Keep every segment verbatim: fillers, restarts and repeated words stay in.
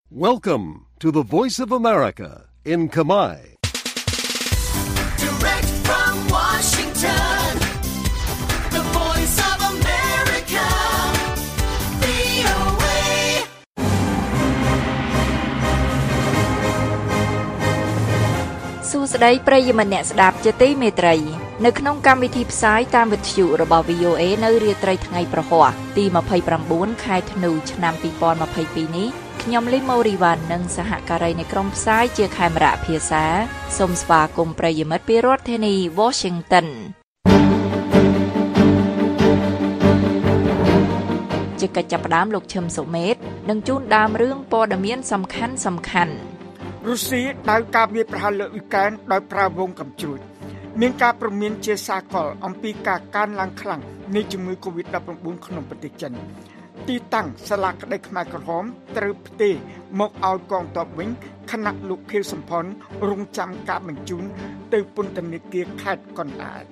Welcome to the Voice of America in Khmer. Direct from Washington, the Voice of America, វី អូ เอ សួស្តីប្រិយមិត្តអ្នកស្ដាប់ជាទីមេត្រីនៅក្នុងកម្មវិធីផ្សាយតាមវិទ្យុរបស់ វី អូ เอ នៅរាត្រីថ្ងៃប្រហ័សទីยี่สิบเก้าខែធ្នូឆ្នាំยี่สิบยี่สิบสองនេះខ្ញុំលីម៉ូរីវ៉ាន់និងសហការីនៃក្រុមផ្សាយជាខេមរៈភាសាសូមស្វាគមន៍ប្រិយមិត្តពីរដ្ឋធានី Washington ជាកិច្ចចាប់ផ្ដើមលោកឈឹមសុមេតនឹងជូនដើមរឿងព័ត៌មានសំខាន់សំខាន់រុស្ស៊ីដៅការវាយប្រហារលើអ៊ុយក្រែនដោយប្រើវងកាំជ្រួចមានការព្រមានជាសាកលអំពីការកើនឡើងខ្លាំងនៃជំងឺ COVID ដប់ប្រាំបួន ក្នុងប្រទេសចិនទីតាំងសាលាក្តីខ្មែរក្រហមត្រូវផ្ទេរមកឲ្យកងទ័ពវិញខណៈលោកខៀវសំផនរងចាំការបញ្ជូនទៅពន្ធនាគារខេត្តកណ្ដាល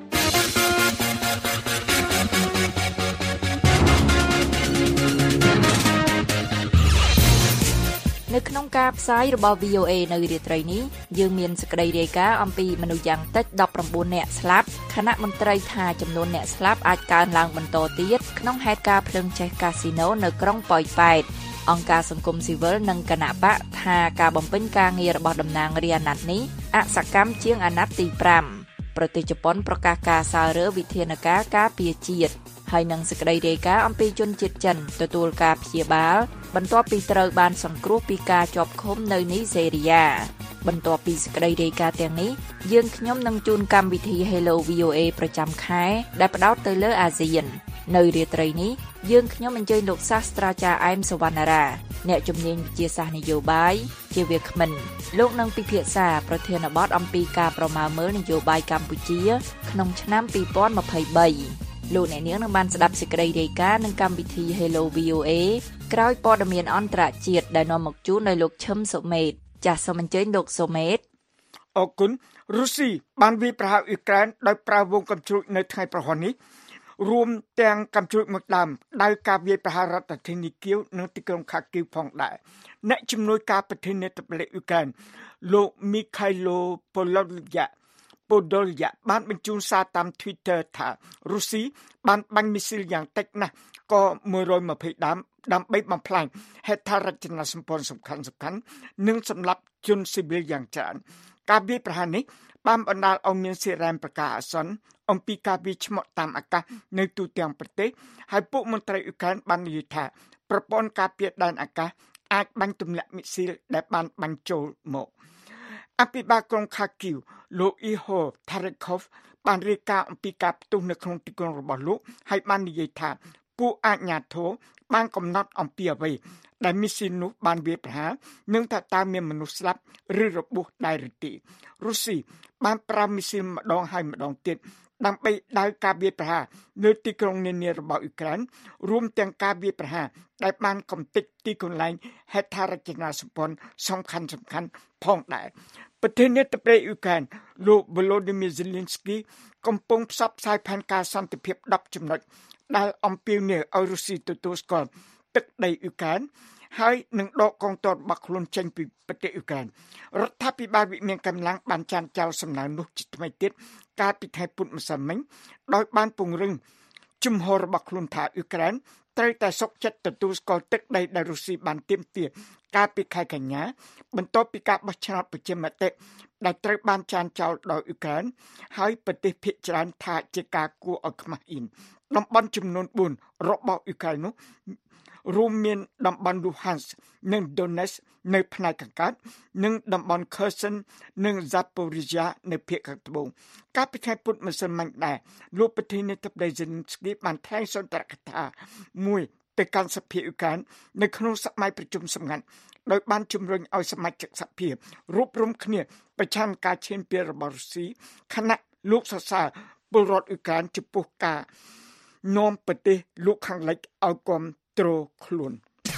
នៅក្នុងការផ្សាយរបស់ វី អូ เอ នៅរាត្រីនេះយើងមានសេចក្តីរាយការណ៍អំពីមនុស្សយ៉ាងតិចដប់ប្រាំបួននាក់ស្លាប់គណៈមន្ត្រីថាចំនួនអ្នកស្លាប់អាចកើនឡើងបន្តទៀតក្នុងហេតុការណ៍ភ្លើងឆេះកាស៊ីណូនៅក្រុងប៉ោយប៉ែតអង្គការសង្គមស៊ីវិលនិងគណៈបកថាការបំពេញការងាររបស់តំណាងរាស្ត្រអាណត្តិនេះអសកម្មជាងអាណត្តិទីប្រាំប្រទេសជប៉ុនប្រកាសការសាលរើវិធានការការពារជាតិហើយនឹងសេចក្តីរាយការណ៍អំពីជនជាតិចិនទទួលការព្យាបាលបន្ទាប់ពីត្រូវបានសង្គ្រោះពីការជាប់ឃុំនៅនីហ្សេរីយ៉ាបន្ទាប់ពីសេចក្តីរាយការណ៍ទាំងនេះយើងខ្ញុំនឹងជូនកម្មវិធី Hello វី អូ เอ ប្រចាំខែដែលផ្ដោតទៅលើអាស៊ាននៅរាត្រីនេះយើងខ្ញុំអញ្ជើញលោកសាស្ត្រាចារ្យអែមសវណ្ណារាអ្នកជំនាញវិទ្យាសាស្ត្រនយោបាយជាវាគ្មិនលោកនឹងពិភាក្សាប្រធានបទអំពីការប្រមាណមើលនយោបាយកម្ពុជាក្នុងឆ្នាំยี่สิบยี่สิบสามលោកអ្នកនាងនឹងបានស្ដាប់សេចក្តីរាយការណ៍នឹងកម្មវិធី Hello វី អូ เอ ក្រោយព័ត៌មានអន្តរជាតិដែលនាំមកជូនដោយលោកឈឹមសុមេតចាសសូមអញ្ជើញលោកសុមេតអរគុណរុស្ស៊ីបានវាយប្រហារអ៊ុយក្រែនដោយប្រើវងកាំជ្រួចនៅថ្ងៃប្រហ័សនេះរួមទាំងកាំជ្រួចមួយដើមដៅការវាយប្រហាររដ្ឋធានីគៀវនិងទីក្រុងខាគីវផងដែរអ្នកជំនួយការប្រធានាធិបតីអ៊ុយក្រែនលោកមីខៃឡូប៉ូឡូយ៉ាប៉ូដូលយ៉ាបានបញ្ជូនសារតាម Twitter ថារុស្ស៊ីបានបាញ់មីស៊ីលយ៉ាងតិចណាស់ក៏មួយរយยี่สิบដើមដើម្បីបំផ្លាញហេដ្ឋារចនាសម្ព័ន្ធសំខាន់ៗនិងសម្រាប់ជនស៊ីវិលយ៉ាងច្រើនការវាយប្រហារនេះបានបណ្ដាលឲ្យមានសេរ៉ែមប្រកាសអាសន្នអំពីការវាយឆ្មក់តាមអាកាសនៅទូទាំងប្រទេសហើយពួកមន្ត្រីអ៊ុយក្រែនបាននិយាយថាប្រព័ន្ធការពារដែនអាកាសអាចបាញ់ទម្លាក់មីស៊ីលដែលបានបាញ់ចូលមកអភិបាលក្រុងខាគីវលោកអ៊ីហូថារិកខូវបានរាយការណ៍អំពីការផ្ទុះនៅក្នុងទីក្រុងរបស់លោកហើយបាននិយាយថាពួកអាជ្ញាធរបានកំណត់អំពីអ្វីដែលមីស៊ីលនោះបានវាយប្រហារនិងថាតើមានមនុស្សស្លាប់ឬរបួសដែរឬទេរុស្ស៊ីបានប្រើមីស៊ីលម្ដងហើយម្ដងទៀតដើម្បីដៅការវាយប្រហារលើទីក្រុងនានារបស់អ៊ុយក្រែនរួមទាំងការវាយប្រហារដែលបានកំទេចទីកន្លែងហេដ្ឋារចនាសម្ព័ន្ធសំខាន់ៗផងដែរប្រធានាធិបតីអ៊ុយក្រែនលោក Volodymyr Zelensky កំពុងផ្សព្វផ្សាយផែនការសន្តិភាពដប់ចំណុចដែលអំពាវនាវឲ្យរុស្ស៊ីទទួលស្គាល់ទឹកដីអ៊ុយក្រែនហើយនឹងដកកងទ័ពរបស់ខ្លួនចេញពីប្រទេសអ៊ុយក្រែនរដ្ឋាភិបាលវិមានកម្លាំងបានចាត់ចោលសំណើនោះជាថ្មីទៀតកាលពីថ្ងៃពុធម្សិលមិញដោយបានពង្រឹងជំហររបស់ខ្លួនថាអ៊ុយក្រែនត្រូវតែសុខចិត្តទទួលស្គាល់ទឹកដីដែលរុស្ស៊ីបានទាមទារកាលពីខែកញ្ញាបន្ទាប់ពីការបោះឆ្នោតប្រជាមតិដែលត្រូវបានចាត់ចោលដោយអ៊ុយក្រែនហើយប្រទេសភាគច្រើនថាជាការគួរឲ្យខ្មាស់អៀនតំបន់ចំនួនបួនរបស់អ៊ុយក្រែននោះរួមមានតំបន់ Luhansk និង Donetsk នៅផ្នែកខាងកើតនិងតំបន់ Kherson និង Zaporizhzhia នៅភាគខាងត្បូងកាលពីថ្ងៃពុធម្សិលមិញដែរលោកប្រធានាធិបតី Zelensky បានថ្លែងសុន្ទរកថាមួយទៅកាន់សភាអ៊ុយក្រែននៅក្នុងសម័យប្រជុំសម្ងាត់ដោយបានជំរុញឲ្យសមាជិកសភារួបរមគ្នាប្រឆាំងការឈានពានរបស់រុស្ស៊ីខណៈលោកសរសើរពលរដ្ឋអ៊ុយក្រែនចំពោះការនាំប្រទេសលោកខាងលិចឲ្យគាំទ្រខ្លួន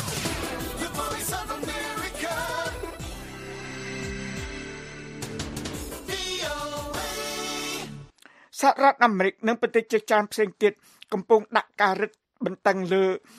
សហរដ្ឋអាមេរិកនិងប្រទេសជាច្រើនផ្សេងទៀតកំពុងដាក់ការរឹតបន្តឹងលើ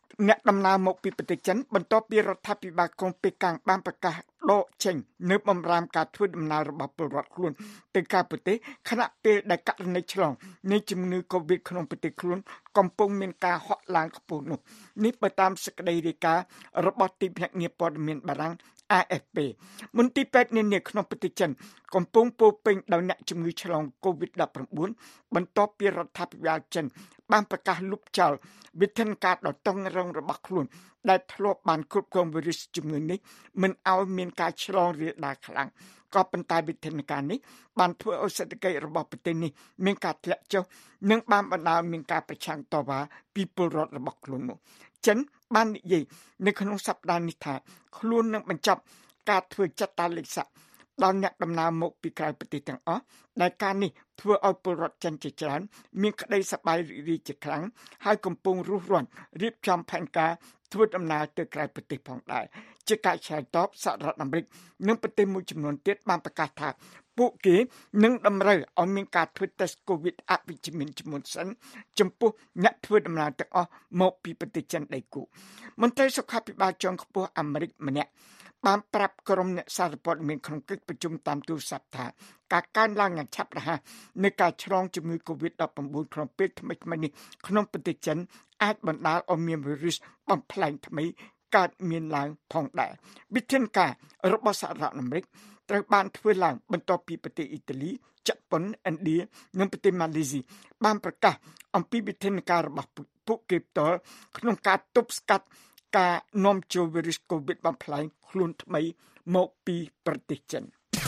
អ្នកដំណើរមកពីប្រទេសចិនបន្ទាប់ពីរដ្ឋាភិបាលក្រុងប៉េកាំងបានប្រកាសដកចេញនៅបំរាមការធ្វើដំណើររបស់ពលរដ្ឋខ្លួនទៅក្រៅប្រទេសខណៈពេលដែលករណីឆ្លងនៃជំងឺ Covid ក្នុងប្រទេសខ្លួនកំពុងមានការហក់ឡើងខ្ពស់នោះនេះបើតាមសេចក្តីរាយការណ៍របស់ទីភ្នាក់ងារព័ត៌មានបារាំង A F P មន្ទីរពេទ្យនានាក្នុងប្រទេសចិនកំពុងពោពេញដោយអ្នកជំងឺឆ្លង Covid ដប់ប្រាំបួន បន្ទាប់ពីរដ្ឋាភិបាលចិនបានប្រកាសលុបចោលវិធានការដ៏តឹងរ៉ឹងរបស់ខ្លួនដែលធ្លាប់បានគ្រប់គ្រងវីរុសជំងឺនេះមិនឲ្យមានការឆ្លងរាលដាលខ្លាំងក៏ប៉ុន្តែវិធានការនេះបានធ្វើឲ្យសេដ្ឋកិច្ចរបស់ប្រទេសនេះមានការធ្លាក់ចុះនិងបានបណ្ដាលមានការប្រឆាំងតវ៉ាពីពលរដ្ឋរបស់ខ្លួននោះចិនបាននិយាយនៅក្នុងសប្តាហ៍នេះថាខ្លួននឹងបញ្ចប់ការធ្វើចាត់តាលេខសាក់ដល់អ្នកដំណើរមកពីក្រៅប្រទេសទាំងអស់ដែលការនេះធ្វើឲ្យពលរដ្ឋចិនជាច្រើនមានក្តីសប្បាយរីករាយជាខ្លាំងហើយកំពុងរុះរាន់រៀបចំផែនការធ្វើដំណើរទៅក្រៅប្រទេសផងដែរជាការឆ្លើយតបសហរដ្ឋអាមេរិកនិងប្រទេសមួយចំនួនទៀតបានប្រកាសថាពួកគេនឹងតម្រូវឲ្យមានការធ្វើតេស្ត COVID អវិជ្ជមានជាមុនសិនចំពោះអ្នកធ្វើដំណើរទាំងអស់មកពីប្រទេសចិនដីគូមន្ត្រីសុខាភិបាលជាន់ខ្ពស់អាមេរិកម្នាក់បានប្រាប់ក្រុមអ្នកសារព័ត៌មានក្នុងកិច្ចប្រជុំតាមទូរស័ព្ទថាការកើនឡើងយ៉ាងឆាប់រហ័សនៃការឆ្លងជំងឺ Covid ដប់ប្រាំបួន ក្នុងពេលថ្មីៗនេះក្នុងប្រទេសចិនអាចបណ្ដាលឲ្យមានវីរុសបំផ្លែងថ្មីកើតមានឡើងផងដែរវិធានការរបស់សហរដ្ឋអាមេរិកត្រូវបានធ្វើឡើងបន្ទាប់ពីប្រទេសអ៊ីតាលីជប៉ុនឥណ្ឌានិងប្រទេសម៉ាឡេស៊ីបានប្រកាសអំពីវិធានការរបស់ពួកគេផ្ទាល់ក្នុងការទប់ស្កាត់ការនាំចូលវីរុស Covid បំផ្លែងខ្លួនថ្មីមកពីប្រទេសចិន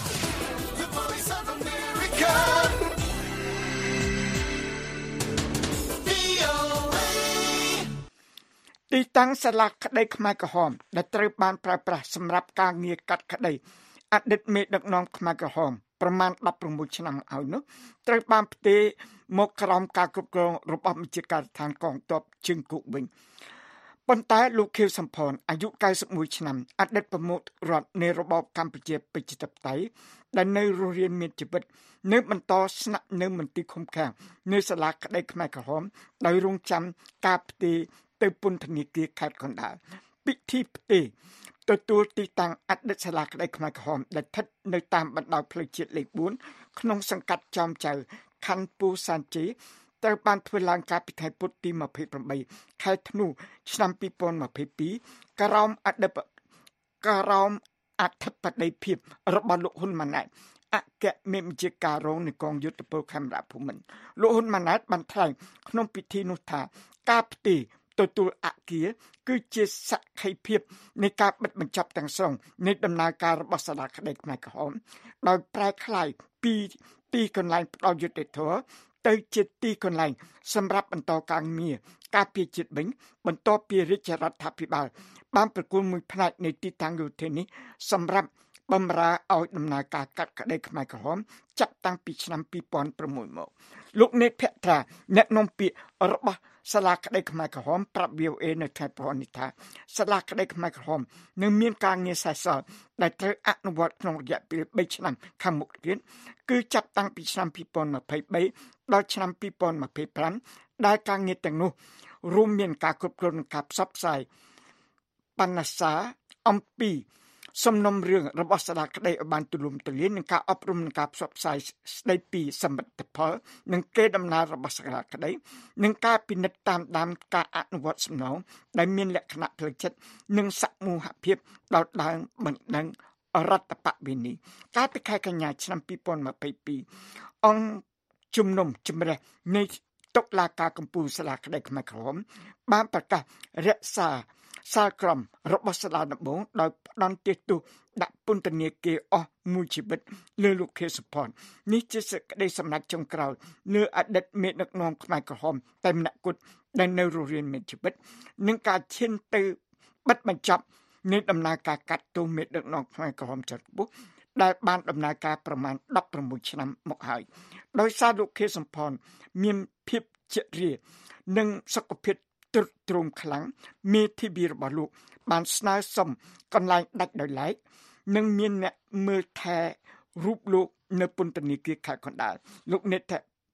ទីតាំងសាលាក្តីខ្មែរក្រហមដែលត្រូវបានប្រើប្រាស់សម្រាប់ការងារកាត់ក្តីអតីតមេដឹកនាំខ្មែរក្រហមប្រមាណដប់ប្រាំមួយឆ្នាំហើយនោះត្រូវបានផ្ទេរមកក្រោមការគ្រប់គ្រងរបស់មជ្ឈការដ្ឋានកងទ័ពជើងគោកវិញប៉ុន្តែលោកខៀវសំផនអាយុកៅសិបមួយឆ្នាំអតីតប្រមុខរដ្ឋនៃរបបកម្ពុជាប្រជាធិបតេយ្យដែលនៅរស់រានមានជីវិតនៅបន្តស្នាក់នៅមន្ទីរឃុំឃាំងនៅសាលាក្តីខ្មែរក្រហមដោយរងចាំការផ្ទេរទៅពន្ធនាគារខេត្តកណ្ដាលពិធីផ្ទេរទទួលទីតាំងអតីតសាលាក្តីខ្មែរក្រហមដែលស្ថិតនៅតាមបណ្ដោយផ្លូវជាតិលេខបួនក្នុងសង្កាត់ចំចៅខណ្ឌពូសានជេត្រូវបានធ្វើឡើងកាលពីថ្ងៃពុធទីម្ភៃប្រាំបីខែធ្នូឆ្នាំពីរពាន់ម្ភៃពីរក្រោមអធិបតេយ្យក្រោមអធិបតីភាពរបស់លោកហ៊ុនម៉ាណែតអគ្គមេបញ្ជាការរងនៃកងយុទ្ធពលខេមរៈភូមិន្ទលោកហ៊ុនម៉ាណែតបានថ្លែងក្នុងពិធីនោះថាការផ្ទេរទទួលអគារគឺជាសក្ខីភាពនៃការបិទបញ្ចប់ទាំងស្រុងនៃដំណើរការរបស់សាលាក្តីខ្មែរក្រហមដោយប្រែក្លាយពីទីកន្លែងផ្ដល់យុត្តិធម៌ទៅជាទីកន្លែងសម្រាប់បន្តការងារការពារជាតិវិញបន្ទាប់ពីរាជរដ្ឋាភិបាលបានប្រគល់មួយផ្នែកនៃទីតាំងយោធានេះសម្រាប់បម្រើឲ្យដំណើរការកាត់ក្តីខ្មែរក្រហមចាប់តាំងពីឆ្នាំពីរពាន់ប្រាំមួយមកលោកនេតភក្ត្រាអ្នកនាំពាក្យរបស់សាលាក្តីខ្មែរក្រហមប្រាប់ V O A នៅថ្ងៃព្រហស្បតិ៍នេះថាសាលាក្តីខ្មែរក្រហមនឹងមានការងារសេសសល់ដែលត្រូវអនុវត្តក្នុងរយៈពេលបីឆ្នាំខាងមុខទៀតគឺចាប់តាំងពីឆ្នាំពីរពាន់ម្ភៃបីដល់ឆ្នាំពីរពាន់ម្ភៃប្រាំដែលការងារទាំងនោះរួមមានការគ្រប់គ្រងការផ្សព្វផ្សាយបណ្ណាសាអំពីសំណុំរឿងរបស់សាលាក្តីឲ្យបានទូលំទូលាយនឹងការអប់រំនិងការផ្សព្វផ្សាយស្ដីពីសមិទ្ធផលនិងកេរដំណែលរបស់សាលាក្តីនិងការពិនិត្យតាមដានការអនុវត្តសំណងដែលមានលក្ខណៈផ្លូវចិត្តនិងសមូហភាពដល់ដើមបណ្ដឹងរដ្ឋបវេនីកាលពីខែកញ្ញាឆ្នាំពីរពាន់ម្ភៃពីរអង្គជំនុំជម្រះនៃតុលាការកំពូលសាលាក្តីខ្មែរក្រហមបានប្រកាសរក្សាសាលក្រមរបស់សាលាដំបងដោយផ្ដន្ទាទោសដាក់ពន្ធនាគារអស់មួយជីវិតលើលោកខៀវសុផាន់នេះជាសេចក្តីសម្រេចចុងក្រោយលើអតីតមេដឹកនាំខ្មែរក្រហមតែម្នាក់គត់ដែលនៅរស់រានមានជីវិតនឹងការឈានទៅបិទបញ្ចប់នៃដំណើរការកាត់ទោសមេដឹកនាំខ្មែរក្រហមចរិតបុដែលបានដំណើរការប្រមាណដប់ប្រាំមួយឆ្នាំមកហើយដោយសារលោកខៀវសុផាន់មានភាពជារានិងសុខភាពទ្រុឌទ្រោមខ្លាំងមេធាវីរបស់លោកបានស្នើសុំកន្លែងដាច់ដោយឡែកនិងមានអ្នកមើលថែរូបលោកនៅពន្ធនាគារខេត្តកណ្ដាលលោកនេត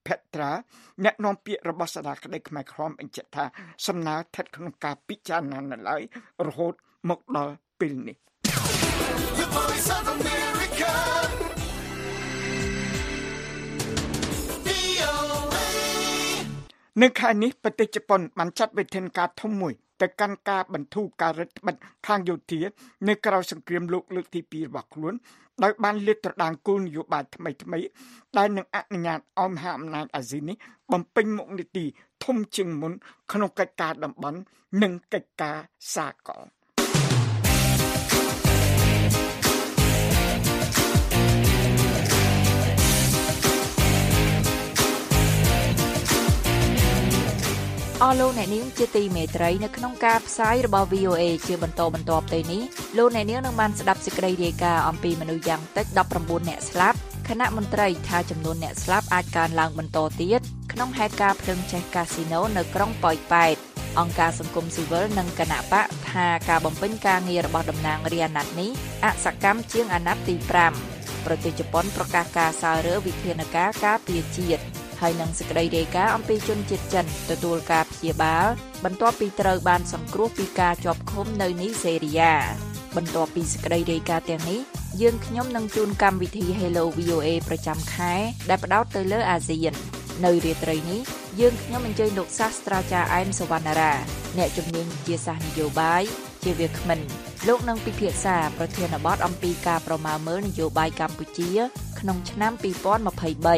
ភត្រាអ្នកនាំពាក្យរបស់ស្ដារក្តីខ្មែរក្រហមបញ្ជាក់ថាសំណើស្ថិតក្នុងការពិចារណានៅឡើយរហូតមកដល់ពេលនេះនៅខែនេះប្រទេសជប៉ុនបានចាត់វិធានការធំមួយទៅកាន់ការបន្ធូរការរដ្ឋបិទខាងយោធានៅក្រៅសង្គ្រាមលោកលើកទីពីររបស់ខ្លួនដោយបានលាតត្រដាងគោលនយោបាយថ្មីថ្មីដែលនឹងអនុញ្ញាតឲ្យមហាអំណាចអាស៊ីនេះបំពេញមុខនីតិធំជាងមុនក្នុងកិច្ចការតំបន់និងកិច្ចការសាកលអស់លោកអ្នកនាងជាទីមេត្រីនៅក្នុងការផ្សាយរបស់ វី អូ เอ ជាបន្តបន្ទាប់ទៅនេះលោកអ្នកនាងនឹងបានស្ដាប់សេចក្តីរាយការណ៍អំពីមនុស្សយ៉ាងតិចដប់ប្រាំបួននាក់ស្លាប់គណៈមន្ត្រីថាចំនួនអ្នកស្លាប់អាចកើនឡើងបន្តទៀតក្នុងហេតុការណ៍ភ្លើងឆេះកាស៊ីណូនៅក្រុងប៉ោយប៉ែតអង្គការសង្គមស៊ីវិលនិងគណៈបកថាការបំពេញការងាររបស់តំណាងរាស្ត្រអាណត្តិនេះអសកម្មជាងអាណត្តិទីប្រាំប្រទេសជប៉ុនប្រកាសការសាលរើវិធានការការពារជាតិហើយនឹងសេចក្តីរាយការណ៍អំពីជនជាតិចិនទទួលការព្យាបាលបន្ទាប់ពីត្រូវបានសង្គ្រោះពីការជាប់ឃុំនៅនីសេរីយ៉ាបន្ទាប់ពីសេចក្តីរាយការណ៍ទាំងនេះយើងខ្ញុំនឹងជូនកម្មវិធី Hello វី អូ เอ ប្រចាំខែដែលផ្ដោតទៅលើអាស៊ាននៅរាត្រីនេះយើងខ្ញុំអញ្ជើញលោកសាស្ត្រាចារ្យអែមសវណ្ណារាអ្នកជំនាញវិទ្យាសាស្ត្រនយោបាយជាវាគ្មិនលោកនឹងពិភាក្សាប្រធានបទអំពីការប្រមាណមើលនយោបាយកម្ពុជាក្នុងឆ្នាំពីរពាន់ម្ភៃបី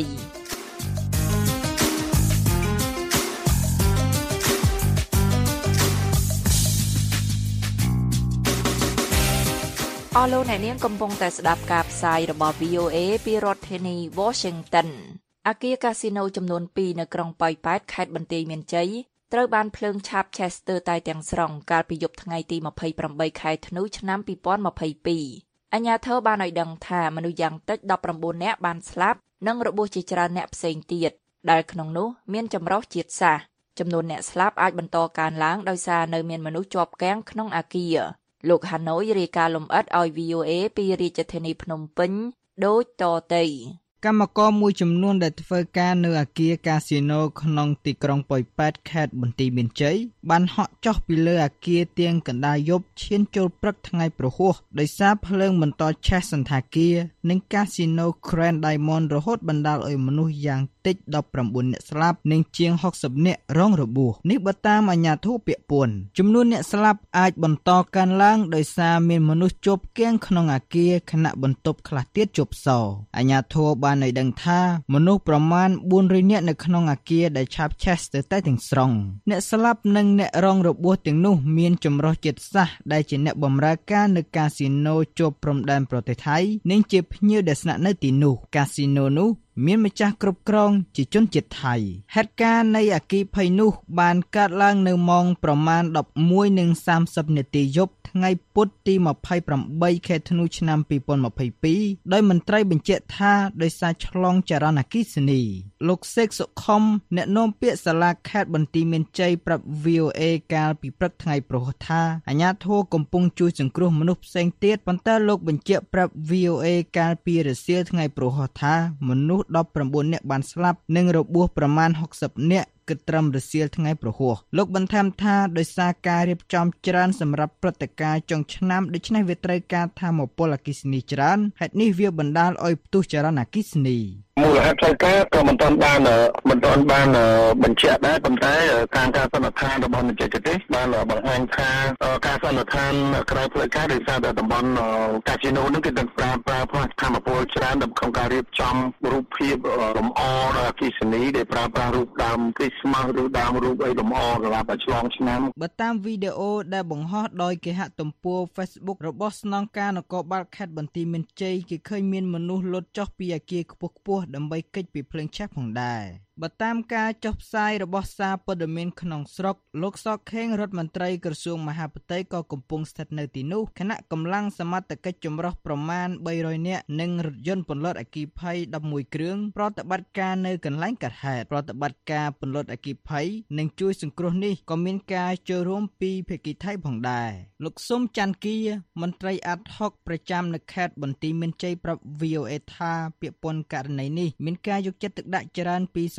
អស់លោកអ្នកនាងកំពុងតែស្ដាប់ការផ្សាយរបស់ វី អូ เอ ពីរដ្ឋធានី Washington អគារកាស៊ីណូចំនួនពីរនៅក្រុងប៉ោយប៉ែតខេត្តបន្ទាយមានជ័យត្រូវបានភ្លើងឆាបឆេះស្ទើរតែទាំងស្រុងកាលពីយប់ថ្ងៃទីម្ភៃប្រាំបីខែធ្នូឆ្នាំពីរពាន់ម្ភៃពីរអាជ្ញាធរបានឲ្យដឹងថាមនុស្សយ៉ាងតិចដប់ប្រាំបួននាក់បានស្លាប់និងរបួសជាច្រើនអ្នកផ្សេងទៀតដែលក្នុងនោះមានចម្រុះជាតិសាសន៍ចំនួនអ្នកស្លាប់អាចបន្តកើនឡើងដោយសារនៅមានមនុស្សជាប់គាំងក្នុងអគារលោកហាណូយរាយការណ៍លម្អិតឲ្យ វី អូ เอ ពីរាជធានីភ្នំពេញដូចតទៅកម្មករមួយចំនួនដែលធ្វើការនៅអគារកាស៊ីណូក្នុងទីក្រុងប៉ោយប៉ែតខេត្តបន្ទាយមានជ័យបានហក់ចុះពីលើអគារទៀងកណ្ដាលយប់ឈានចូលព្រឹកថ្ងៃព្រហស្បតិ៍ដោយសារភ្លើងបន្តឆេះសន្តាគារនិងកាស៊ីណូ Grand Diamond រហូតបណ្ដាលឲ្យមនុស្សយ៉ាងតិចដប់ប្រាំបួននាក់ស្លាប់និងជាងហុកសិបនាក់រងរបួសនេះបើតាមអាជ្ញាធរពាក់ព័ន្ធចំនួនអ្នកស្លាប់អាចបន្តកើនឡើងដោយសារមានមនុស្សជាប់គាំងក្នុងអគារខណៈបន្ទប់ខ្លះទៀតជប់សអាជ្ញាធរបានឲ្យដឹងថាមនុស្សប្រមាណបួនរយនាក់នៅក្នុងអគារដែលឆាបឆេះស្ទើរតែទាំងស្រុងអ្នកស្លាប់និងអ្នករងរបួសទាំងនោះមានចម្រុះជាតិសាសន៍ដែលជាអ្នកបម្រើការនៅកាស៊ីណូជាប់ព្រំដែនប្រទេសថៃនិងជាភ្ញៀវដែលស្នាក់នៅទីនោះកាស៊ីណូនោះមានម្ចាស់គ្រប់គ្រងជាជនជាតិថៃហេតុការណ៍នៃអគ្គិភ័យនោះបានកើតឡើងនៅម៉ោងប្រមាណ ដប់មួយនិងសាមសិបនាទីយប់ថ្ងៃពុធទីម្ភៃប្រាំបីខែធ្នូឆ្នាំពីរពាន់ម្ភៃពីរដោយមន្ត្រីបញ្ជាក់ថាដោយសារឆ្លងចរន្តអគ្គិសនីលោកសេកសុខុមអ្នកនាំពាក្យសាលាខេត្តបន្ទាយមានជ័យប្រាប់ វី អូ เอ កាលពីព្រឹកថ្ងៃព្រហស្បតិ៍ថាអាជ្ញាធរកំពុងជួយសង្គ្រោះមនុស្សផ្សេងទៀតប៉ុន្តែលោកបញ្ជាក់ប្រាប់ វី អូ เอ កាលពីរសៀលថ្ងៃព្រហស្បតិ៍ថាមនុស្សដប់ប្រាំបួននាក់បានស្លាប់និងរបួសប្រមាណហុកសិបនាក់គិតត្រឹមរសៀលថ្ងៃព្រហស្បតិ៍លោកបន្ថែមថាដោយសារការរៀបចំច្រើនសម្រាប់ព្រឹត្តិការណ៍ចុងឆ្នាំដូច្នេះវាត្រូវការថាមពលអគ្គិសនីច្រើនហេតុនេះវាបណ្ដាលឲ្យផ្ទុះចរន្តអគ្គិសនីមូលហេតុផ្លូវការក៏មិនទាន់បានមិនទាន់បានបញ្ជាក់ដែរប៉ុន្តែតាមការសន្និដ្ឋានរបស់មជ្ឈិទេសបានបង្ហាញថាការសន្និដ្ឋានក្រៅផ្លូវការដោយសារតែតំបន់កាស៊ីណូនឹងគឺต้องប្រើប្រាស់ធម្មពលច្រើនដើម្បីក្នុងការរៀបចំរូបភាពលម្អដល់អគ្គិសនីដែលប្រើប្រាស់រូបដើមគ្រីស្មាស់ឬដើមរូបអីលម្អសម្រាប់ឲ្យឆ្លងឆ្នាំបើតាមវីដេអូដែលបង្ហោះដោយគេហទំព័រ Facebook របស់ស្នងការនគរបាលខេត្តបន្ទាយមានជ័យគេឃើញមានមនុស្សលត់ចុះពីអគារខ្ពស់ៗដើម្បីគេចពីភ្លើងឆេះផងដែរបើតាមការចុះផ្សាយរបស់សារព័ត៌មានក្នុងស្រុកលោកសកខេងរដ្ឋមន្ត្រីក្រសួងមហាផ្ទៃក៏កំពុងស្ថិតនៅទីនោះគណៈកម្លាំងសមត្ថកិច្ចចម្រុះប្រមាណបីរយនាក់និងរថយន្តពន្លត់អគ្គិភ័យដប់មួយគ្រឿងប្រតិបត្តិការនៅកន្លែងកើតហេតុប្រតិបត្តិការពន្លត់អគ្គិភ័យនិងជួយសង្គ្រោះនេះក៏មានការចូលរួមពីភាគីថៃផងដែរលោកសុំច័ន្ទគីមន្ត្រីអាត់ហុកប្រចាំនៅខេត្តបន្ទាយមានជ័យប្រាប់ វី អូ เอ ថាពាក្យពន្ធករណីនេះមានការយកចិត្តទុកដាក់ច្រើនពីសំ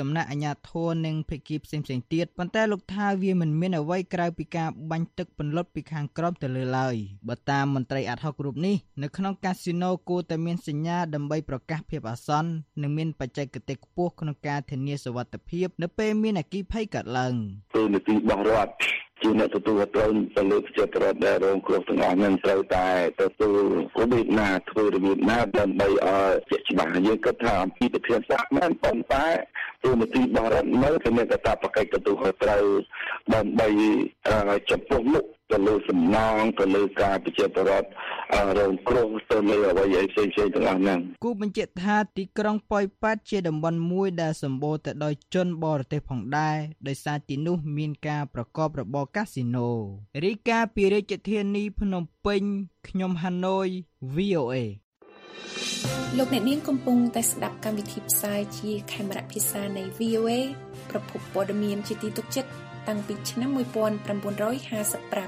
ដំណាក់អាជ្ញាធរនិងភាគីផ្សេងៗទៀតប៉ុន្តែលោកថាវាមិនមានអ្វីក្រៅពីការបាញ់ទឹកពន្លត់ពីខាងក្រោមទៅលើឡើយបើតាមមន្ត្រីអាត់ហុករូបនេះនៅក្នុងកាស៊ីណូគួរតែមានសញ្ញាដើម្បីប្រកាសភាពអាសន្ននិងមានបច្ចេកទេសខ្ពស់ក្នុងការធានាសុវត្ថិភាពនៅពេលមានអគ្គិភ័យកើតឡើងទូនាទីរបស់រដ្ឋជាអ្នកទទួលត្រូវទៅលើប្រជាពលរដ្ឋដែលរងគ្រោះទាំងអស់នឹងត្រូវតែទទួលរបៀបណាធ្វើរបៀបណាដើម្បីឲ្យជាច្បាស់យើងគិតថាអំពីប្រធានសាស្ត្រមិនប៉ុន្តែទូនាទីរបស់រដ្ឋនៅគឺមានកាតព្វកិច្ចទទួលខុសត្រូវដើម្បីចំពោះមុខទៅលើសំណងទៅលើការប្រជាពលរដ្ឋរងគ្រោះទៅលើអ្វីផ្សេងៗទាំងអស់ហ្នឹងគូបញ្ជាក់ថាទីក្រុងប៉ោយប៉ែតជាតំបន់មួយដែលសម្បូរទៅដោយជនបរទេសផងដែរដោយសារទីនោះមានការប្រកបរបរកាស៊ីណូរាយការណ៍ពីរាជធានីភ្នំពេញខ្ញុំហាណូយ វី អូ អេលោកអ្នកនាងកំពុងតែស្ដាប់កម្មវិធីផ្សាយជាខេមរៈភាសានៃ វី អូ អេ ប្រភពព័ត៌មានជាទីទុកចិត្តតាំងពីឆ្នាំmột nghìn chín trămห้าสิบห้า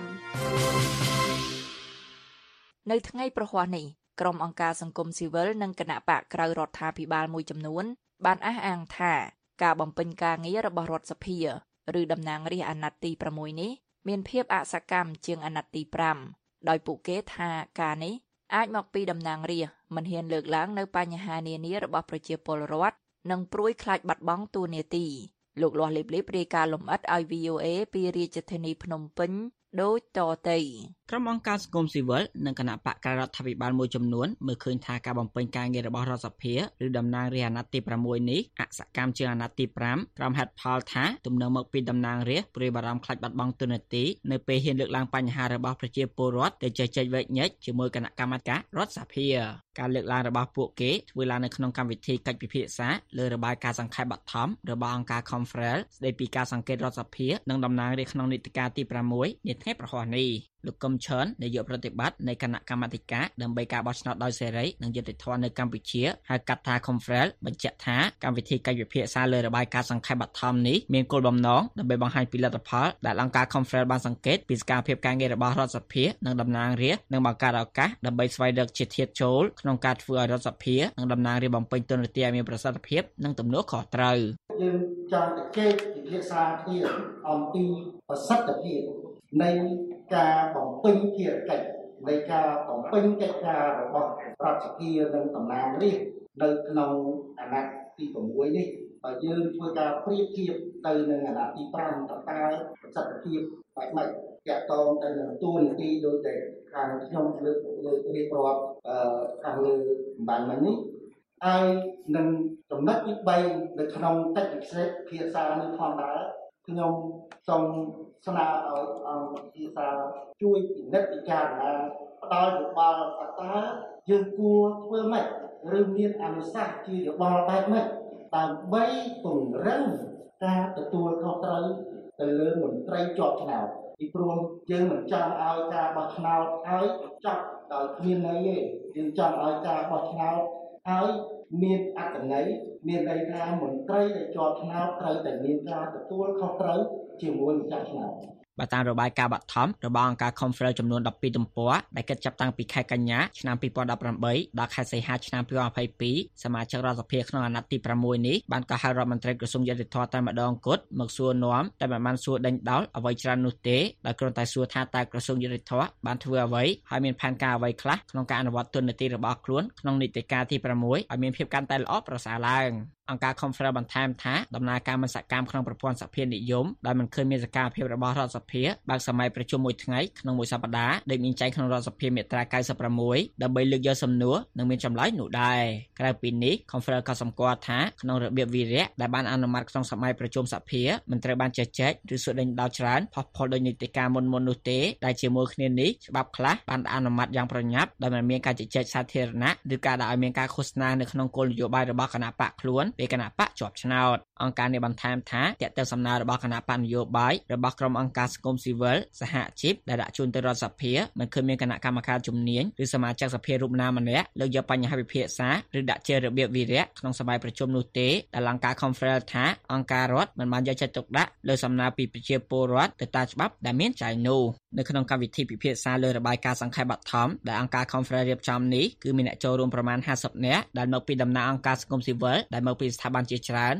នៅថ្ងៃប្រហ័សនេះក្រុមអង្គការសង្គមស៊ីវិលនិងគណៈបកក្រៅរដ្ឋាភិបាលមួយចំនួនបានអះអាងថាការបំពេញការងាររបស់រដ្ឋសភាឬតំណាងរាស្ត្រអាណត្តិទីប្រាំមួយនេះមានភាពអសកម្មជាងអាណត្តិទីប្រាំដោយពួកគេថាការនេះអាចមកពីតំណាងរាស្ត្រមិនហ៊ានលើកឡើងនៅបញ្ហានានារបស់ប្រជាពលរដ្ឋនិងព្រួយខ្លាចបាត់បង់តួនាទីលោកលាស់លេបលេបរាយការណ៍លម្អិតឲ្យ វី អូ អេ ពីរាជធានីភ្នំពេញដូចតទៅក្រុមអង្គការសង្គមស៊ីវិលនិងគណៈបកក្រៅរដ្ឋាភិបាលមួយចំនួនមើលឃើញថាការបំពេញការងាររបស់រដ្ឋសភាឬតំណាងរាស្ត្រអាណត្តិទីប្រាំមួយនេះអសកម្មជាងអាណត្តិទីប្រាំក្រុមហេតុផលថាទំនើមកពីតំណាងរាស្ត្រព្រួយបារម្ភខ្លាចបាត់បង់តួនាទីនៅពេលហ៊ានលើកឡើងបញ្ហារបស់ប្រជាពលរដ្ឋទៅជជែកវែកញែកជាមួយគណៈកម្មាធិការរដ្ឋសភាការលើកឡើងរបស់ពួកគេធ្វើឡើងនៅក្នុងកម្មវិធីកិច្ចពិភាក្សាលើរបាយការណ៍សង្ខេបបឋមរបស់អង្គការ Conference ស្ដីពីការសង្កេតរដ្ឋសភានិងតំណាងរាស្ត្រក្នុងនីតិកាលទីប្រាំមួយនាថ្ងៃប្រហ័សនេះលោកកឹមឆននាយកប្រតិបត្តិនៃគណៈកម្មាធិការដើម្បីការបោះឆ្នោតដោយសេរីនិងយុត្តិធម៌នៅកម្ពុជាហៅកាត់ថា Conference បញ្ជាក់ថាកម្មវិធីកិច្ចពិភាក្សាលើរបាយការណ៍សង្ខេបបឋមនេះមានគោលបំណងដើម្បីបង្ហាញពីលទ្ធផលដែលអង្គការ Conference បានសង្កេតពីសកម្មភាពការងាររបស់រដ្ឋសភានិងតំណាងរាស្ត្រនិងបង្កើតឱកាសដើម្បីស្វែងរកជាធាតុចូលក្នុងការធ្វើឲ្យរដ្ឋសភានិងតំណាងរាស្ត្របំពេញតួនាទីឲ្យមានប្រសិទ្ធភាពនិងទំនួលខុសត្រូវយើងចង់តែគេពិភាក្សាគ្នាអំពីប្រសិទ្ធភាពនៃការបំពេញភារកិច្ចនៃការបំពេញកិច្ចការរបស់រដ្ឋសភានិងតំណាងរាស្ត្រនៅក្នុងអាណត្តិទីប្រាំមួយនេះបើយើងធ្វើការប្រៀបធៀបទៅនឹងអាណត្តិទីប្រាំតើតើប្រសិទ្ធភាពបែបម៉េចតាក់ទងទៅនឹងតួនាទីដោយតែខាងខ្ញុំលើកលើករៀបរាប់អឺខាងលើបានមកនេះហើយនឹងចំណុចទីបីនៅក្នុងកិច្ចពិភាក្សានេះផងដែរខ្ញុំសូមស្នើឲ្យអង្គពិភាក្សាជួយពិនិត្យពិចារណាផ្ដល់យោបល់ថាតើយើងគួរធ្វើម៉េចឬមានអនុសាសន៍ជាយោបល់បែបម៉េចដើម្បីពង្រឹងការទទួលខុសត្រូវទៅលើមន្ត្រីជាប់ឆ្នោតពីព្រោះយើងមិនចង់ឲ្យការបោះឆ្នោតឲ្យចប់ដោយគ្មានន័យទេយើងចង់ឲ្យការបោះឆ្នោតឲ្យមានអត្ថន័យមានន័យថាមន្ត្រីដែលជាប់ឆ្នោតត្រូវតែមានការទទួលខុសត្រូវជាមួយម្ចាស់ឆ្នោតបើតាមរបាយការណ៍បឋមរបស់អង្គការ Conference ចំនួនដប់ពីរទំព័រដែលកិច្ចចាប់តាំងពីខែកញ្ញាឆ្នាំពីរពាន់ដប់ប្រាំបីដល់ខែសីហាឆ្នាំពីរពាន់ยี่สิบสองសមាជិករដ្ឋសភាក្នុងអាណត្តិទីប្រាំមួយនេះបានកោះហៅរដ្ឋមន្ត្រីក្រសួងយុតិធម៌តែម្ដងគត់មកសួរនាំតែមិនបានសួរដេញដោលអ្វីច្រើននោះទេដោយគ្រាន់តែសួរថាតើក្រសួងយុតិធម៌បានធ្វើអ្វីហើយមានផែនការអ្វីខ្លះក្នុងការអនុវត្តតួនាទីរបស់ខ្លួនក្នុងនីតិកាលទីប្រាំមួយឲ្យមានភាពកាន់តែល្អប្រសើរឡើងអង្គការ Conference បន្ថែមថាដំណើរការមិនសកម្មក្នុងប្រព័ន្ធសភានិយមដែលមិនឃើញមានសកម្មភាពរបស់រដ្ឋសភាបើកសម័យប្រជុំមួយថ្ងៃក្នុងមួយសប្តាហ៍ដែលមានចែងក្នុងរដ្ឋសភាមាត្រា九十六ដើម្បីលើកយកសំណួរនិងមានចម្លើយនោះដែរក្រៅពីនេះ Conference ក៏សម្គាល់ថាក្នុងរបៀបវិរៈដែលបានអនុម័តក្នុងសម័យប្រជុំសភាមិនត្រូវបានជជែកឬសួរដេញដោលច្រើនផុសផុលដោយនីតិកាលមុនមុននោះទេដែលជាមួយគ្នានេះច្បាប់ខ្លះបានអនុម័តយ៉ាងប្រញាប់ដោយមិនមានការជជែកសាធារណៈឬការដាក់ឲ្យមានការឃោសនានៅក្នុងគោលនយោបាយរបស់គណៈបកខ្លួនពេលគណៈបកជាប់ឆ្នោតអង្គការនេះបន្ថែមថាទាក់ទងសំណើរបស់គណៈបកនយោបាយរបស់ក្រុមអង្គការសង្គមស៊ីវិលសហជីពដែលដាក់ជូនទៅរដ្ឋសភាមិនឃើញមានគណៈកម្មការជំនាញឬសមាជិកសភារូបណាម្នាក់លើកយកបញ្ហាវិភាសាឬដាក់ជារបៀបវិរៈក្នុងសម័យប្រជុំនោះទេដែលអង្គការ Conference ថាអង្គការរដ្ឋមិនបានយកចិត្តទុកដាក់លើសំណើពីប្រជាពលរដ្ឋទៅតាមច្បាប់ដែលមានចែងនោះនៅក្នុងកម្មវិធីពិភាក្សាលើរបាយការណ៍សង្ខេបបឋមដែលអង្គការ Conference រៀបចំនេះគឺមានអ្នកចូលរួមប្រមាណห้าสิบនាក់ដែលមកពីដំណាក់អង្គការសង្គមស៊ីវិលដែលមកពីស្ថាប័នជាច្រើននិងគណៈ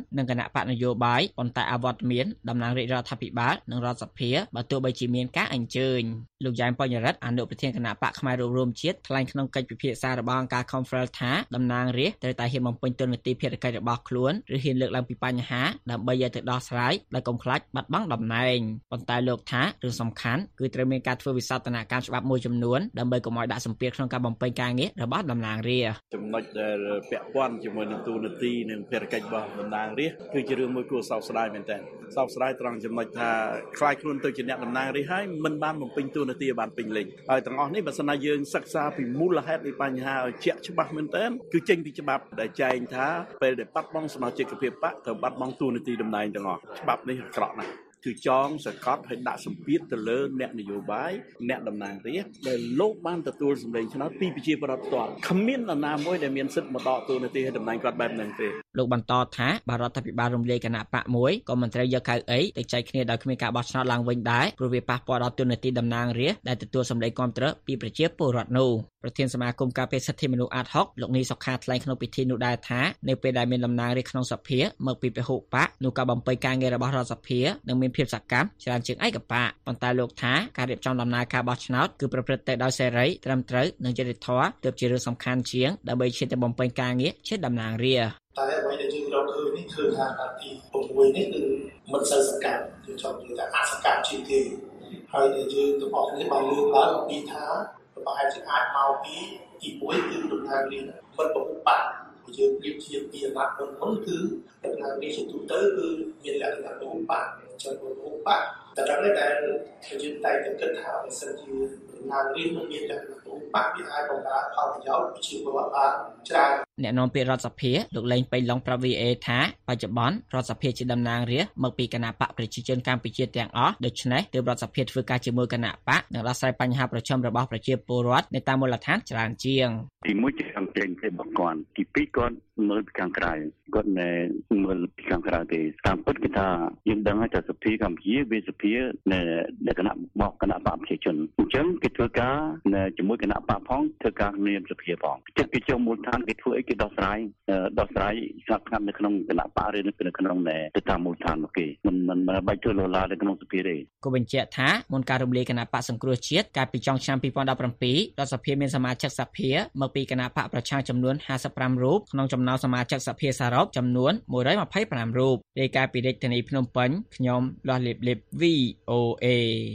បកនយោបាយប៉ុន្តែអវត្តមានតំណាងរាជរដ្ឋាភិបាលនិងរដ្ឋសភាបើទោះបីជាមានការអញ្ជើញលោកយ៉ែមបញ្ញរិទ្ធអនុប្រធានគណៈបកផ្នែករួមរួមជាតិថ្លែងក្នុងកិច្ចពិភាក្សារបស់អង្គការ Conference ថាតំណាងរាស្ត្រត្រូវតែហ៊ានបំពេញតួនាទីភារកិច្ចរបស់ខ្លួនឬហ៊ានលើកឡើងពីបញ្ហាដើម្បីយកទៅដោះស្រាយដោយកុំខ្លាចបាត់បង់តំណែងប៉ុន្តែលោកថារឿងសំខាន់គឺត្រូវមានការធ្វើវិសោធនកម្មច្បាប់មួយចំនួនដើម្បីកុំឲ្យដាក់សម្ពាធក្នុងការបំពេញការងាររបស់តំណាងរាស្ត្រចំណុចដែលពាក់ព័ន្ធជាមួយនឹងតួនាទីនិងភារកិច្ចរបស់តំណាងរាស្ត្រគឺជារឿងមួយគួរសោកស្ដាយមែនទែនសោកស្ដាយត្រង់ចំណុចថាខ្លាចខ្លួនទៅជាអ្នកតំណាងរាស្ត្រហើយមិនបានបំពេញតួនាទីឲ្យបានពេញលេញហើយទាំងអស់នេះបើសិនណាយើងសិក្សាពីមូលហេតុនៃបញ្ហាឲ្យជាក់ច្បាស់មែនទែនគឺចេញពីច្បាប់ដែលចែងថាពេលដែលបាត់បង់សមាជិកភាពបកត្រូវបាត់បង់តួនាទីតំណែងទាំងអស់ច្បាប់នេះអាក្រក់ណាស់គឺចងសកត់ឲ្យដាក់សម្ពាធទៅលើអ្នកនយោបាយអ្នកតំណាងរាស្ត្រដែលលោកបានទទួលសម្លេងឆ្នោតពីប្រជាពលរដ្ឋផ្ទាល់គ្មាននរណាមួយដែលមានសិទ្ធិមកដកតួនាទីឲ្យតំណែងគាត់បែបហ្នឹងទេលោកបន្តថាបើរដ្ឋាភិបាលរំលាយគណៈបកមួយក៏មិនត្រូវយកកៅអីទៅចែកគ្នាដោយគ្មានការបោះឆ្នោតឡើងវិញដែរព្រោះវាប៉ះពាល់ដល់តួនាទីតំណាងរាស្ត្រដែលទទួលសម្លេងគាំទ្រពីប្រជាពលរដ្ឋនោះប្រធានសមាគមការពារសិទ្ធិមនុស្សអាត ហុក លោកនីសុខាថ្លែងក្នុងពិធីនោះដែរថានៅពេលដែលមានតំណាងរាស្ត្រក្នុងសភាមកពីពហុបកនោះក៏បំពេញការងាររបស់រដ្ឋសភានិងមានភាពសកម្មច្រើនជាងឯកបកប៉ុន្តែលោកថាការរៀបចំដំណើរការបោះឆ្នោតគឺប្រព្រឹត្តទៅដោយសេរីត្រឹមត្រូវនិងយុត្តិធម៌ទើបជារឿងសំខាន់ជាងដើម្បីឈានទៅបំពេញការងារជាតំណាងរាស្ត្រតែអ្វីដែលយើងរកឃើញនេះគឺថាការទី៦នេះគឺមិនសូវសកម្មគឺចង់និយាយថាអសកម្មជាងគេហើយដែលយើងទាំងអស់គ្នាបានលើកឡើងអំពីថាប្រហែលជាអាចមកពីទីមួយគឺតំណាងរាស្ត្រមិនពហុបកយើងប្រៀបធៀបពីអាណត្តិមុនៗគឺតំណាងរាស្ត្រទូទៅគឺមានលក្ខណៈពហុបកចំពោះពហុបកតែដល់នេះដែលយើងតែតែគិតថាបើសិនជាតំណាងរាស្ត្រមានលក្ខណៈពហុបកវាអាចបង្កើតផលប្រយោជន៍ប្រជាពលរដ្ឋបានច្រើនអ្នកនាំពាក្យរដ្ឋសភាលោកលេងពេញឡុងប្រាប់ វី អូ អេ ថាបច្ចុប្បន្នរដ្ឋសភាជាតំណាងរាស្ត្រមកពីគណៈបកប្រជាជនកម្ពុជាទាំងអស់ដូច្នេះទើបរដ្ឋសភាធ្វើការជាមួយគណៈបកនិងដោះស្រាយបញ្ហាប្រឈមរបស់ប្រជាពលរដ្ឋនៅតាមមូលដ្ឋានច្រើនជាងទីមួយជាខាងចេញទៅបកគាត់ទីពីរគាត់មើលពីខាងក្រៅគាត់នៅមើលពីខាងក្រៅទេតាមពិតគឺថាយើងដឹងថាសភាកម្ពុជាវាសភានៅលក្ខណៈរបស់គណៈបកប្រជាជនអញ្ចឹងគេធ្វើការជាមួយគណៈបកផងធ្វើការមានសភាផងចិត្តគេចុះមូលដ្ឋានគេធ្វើអីគេដោះស្រាយដោះស្រាយស្រាប់ខាងនៅក្នុងគណៈបកឬនៅក្នុងទៅតាមមូលដ្ឋានមកគេមិនមិនបាច់ធ្វើលោឡានៅក្នុងសភាទេក៏បញ្ជាក់ថាមុនការរំលាយគណៈបកសង្គ្រោះជាតិកាលពីចុងឆ្នាំពីរពាន់ដប់ប្រាំពីររដ្ឋសភាមានសមាជិកសភាមកពីគណៈបកប្រឆាំងចំនួនห้าสิบห้าរូបក្នុងចំណោមសមាជិកសភាសរុបចំនួនមួយរយម្ភៃប្រាំរូបរាយការណ៍ពីរាជធានីភ្នំពេញខ្ញុំលាស់លៀបលៀប វី អូ អេ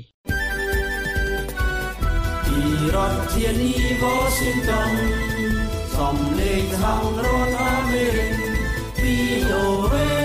ពីរដ្ឋធានី Washington សំឡេងខាងរដ្ឋអាមេរិក វី អូ អេ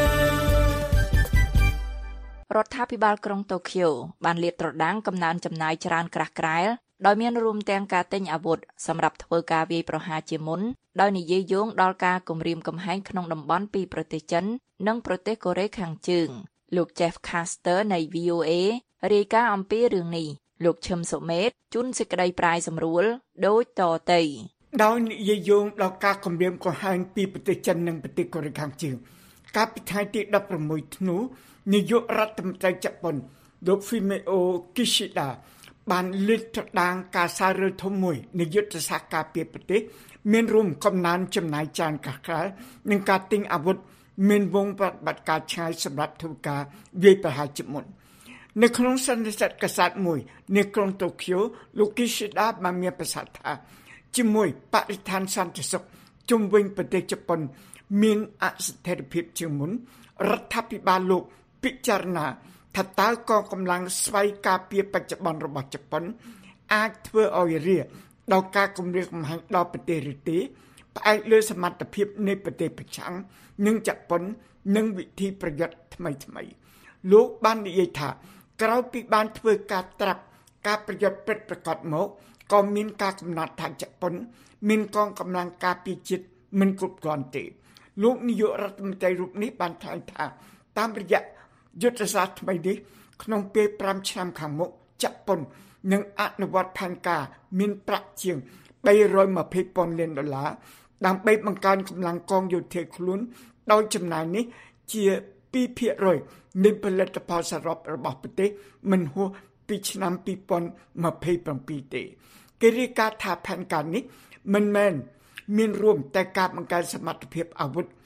រដ្ឋាភិបាលក្រុងតូក្យូបានលាតត្រដាងកំណើនចំណាយច្រើនក្រាស់ក្រែលដោយមានរួមទាំងការទិញអាវុធសម្រាប់ធ្វើការវាយប្រហារជាមុនដោយនិយាយយោងដល់ការគំរាមកំហែងក្នុងតំបន់ពីប្រទេសចិននិងប្រទេសកូរ៉េខាងជើងលោក Jeff Caster នៃ វី អូ អេ រាយការណ៍អំពីរឿងនេះលោកឈឹមសុមេតជូនសេចក្តីប្រាយសម្រួលដូចតទៅដោយនិយាយយោងដល់ការគំរាមកំហែងពីប្រទេសចិននិងប្រទេសកូរ៉េខាងជើងកាលពីថ្ងៃទីដប់ប្រាំមួយធ្នូនាយករដ្ឋមន្ត្រីជប៉ុនលោក Fumio Kishida បានលើកត្រដាងការសាររើធំមួយនៃយុទ្ធសាស្ត្រការពារប្រទេសមានរួមកំណើនចំណាយច្រើនកាសក្រែលនិងការទិញអាវុធមានវងប្រតិបត្តិការឆ្ងាយសម្រាប់ធ្វើការវាយប្រហារជាមុននៅក្នុងសន្និសីទកាសែតមួយនៅក្រុងតូក្យូលោក Kishida បានមានប្រសាសន៍ថាជាមួយបរិស្ថានសន្តិសុខជុំវិញប្រទេសជប៉ុនមានអស្ថិរភាពជាងមុនរដ្ឋាភិបាលលោកពិចារណាថាតើកងកម្លាំងស្វ័យការពារបច្ចុប្បន្នរបស់ជប៉ុនអាចធ្វើឲ្យរាដល់ការគំរាមកំហែងដល់ប្រទេសឬទេផ្អែកលើសមត្ថភាពនៃប្រទេសប្រឆាំងនិងជប៉ុននិងវិធីប្រយុទ្ធថ្មីថ្មីលោកបាននិយាយថាក្រោយពីបានធ្វើការត្រាប់ការប្រយុទ្ធពិតប្រាកដមកក៏មានការកំណត់ថាជប៉ុនមានកងកម្លាំងការពារជាតិមិនគ្រប់គ្រាន់ទេលោកនាយករដ្ឋមន្ត្រីរូបនេះបានថ្លែងថាតាមរយៈយុទ្ធសាស្ត្រថ្មីនេះក្នុងពេលប្រាំឆ្នាំខាងមុខជប៉ុននឹងអនុវត្តផែនការមានប្រាក់ជាងបីរយម្ភៃពាន់លានដុល្លារដើម្បីបង្កើនកម្លាំងកងយោធាខ្លួនដោយចំណាយនេះជាពីរភាគរយនៃផលិតផលសរុបរបស់ប្រទេសមិនហួសពីឆ្នាំពីរពាន់ម្ភៃប្រាំពីរទេគេរាយការណ៍ថាផែនការនេះមិនមែនមានរួមតែការបង្កើនសមត្ថភាពអាវុធ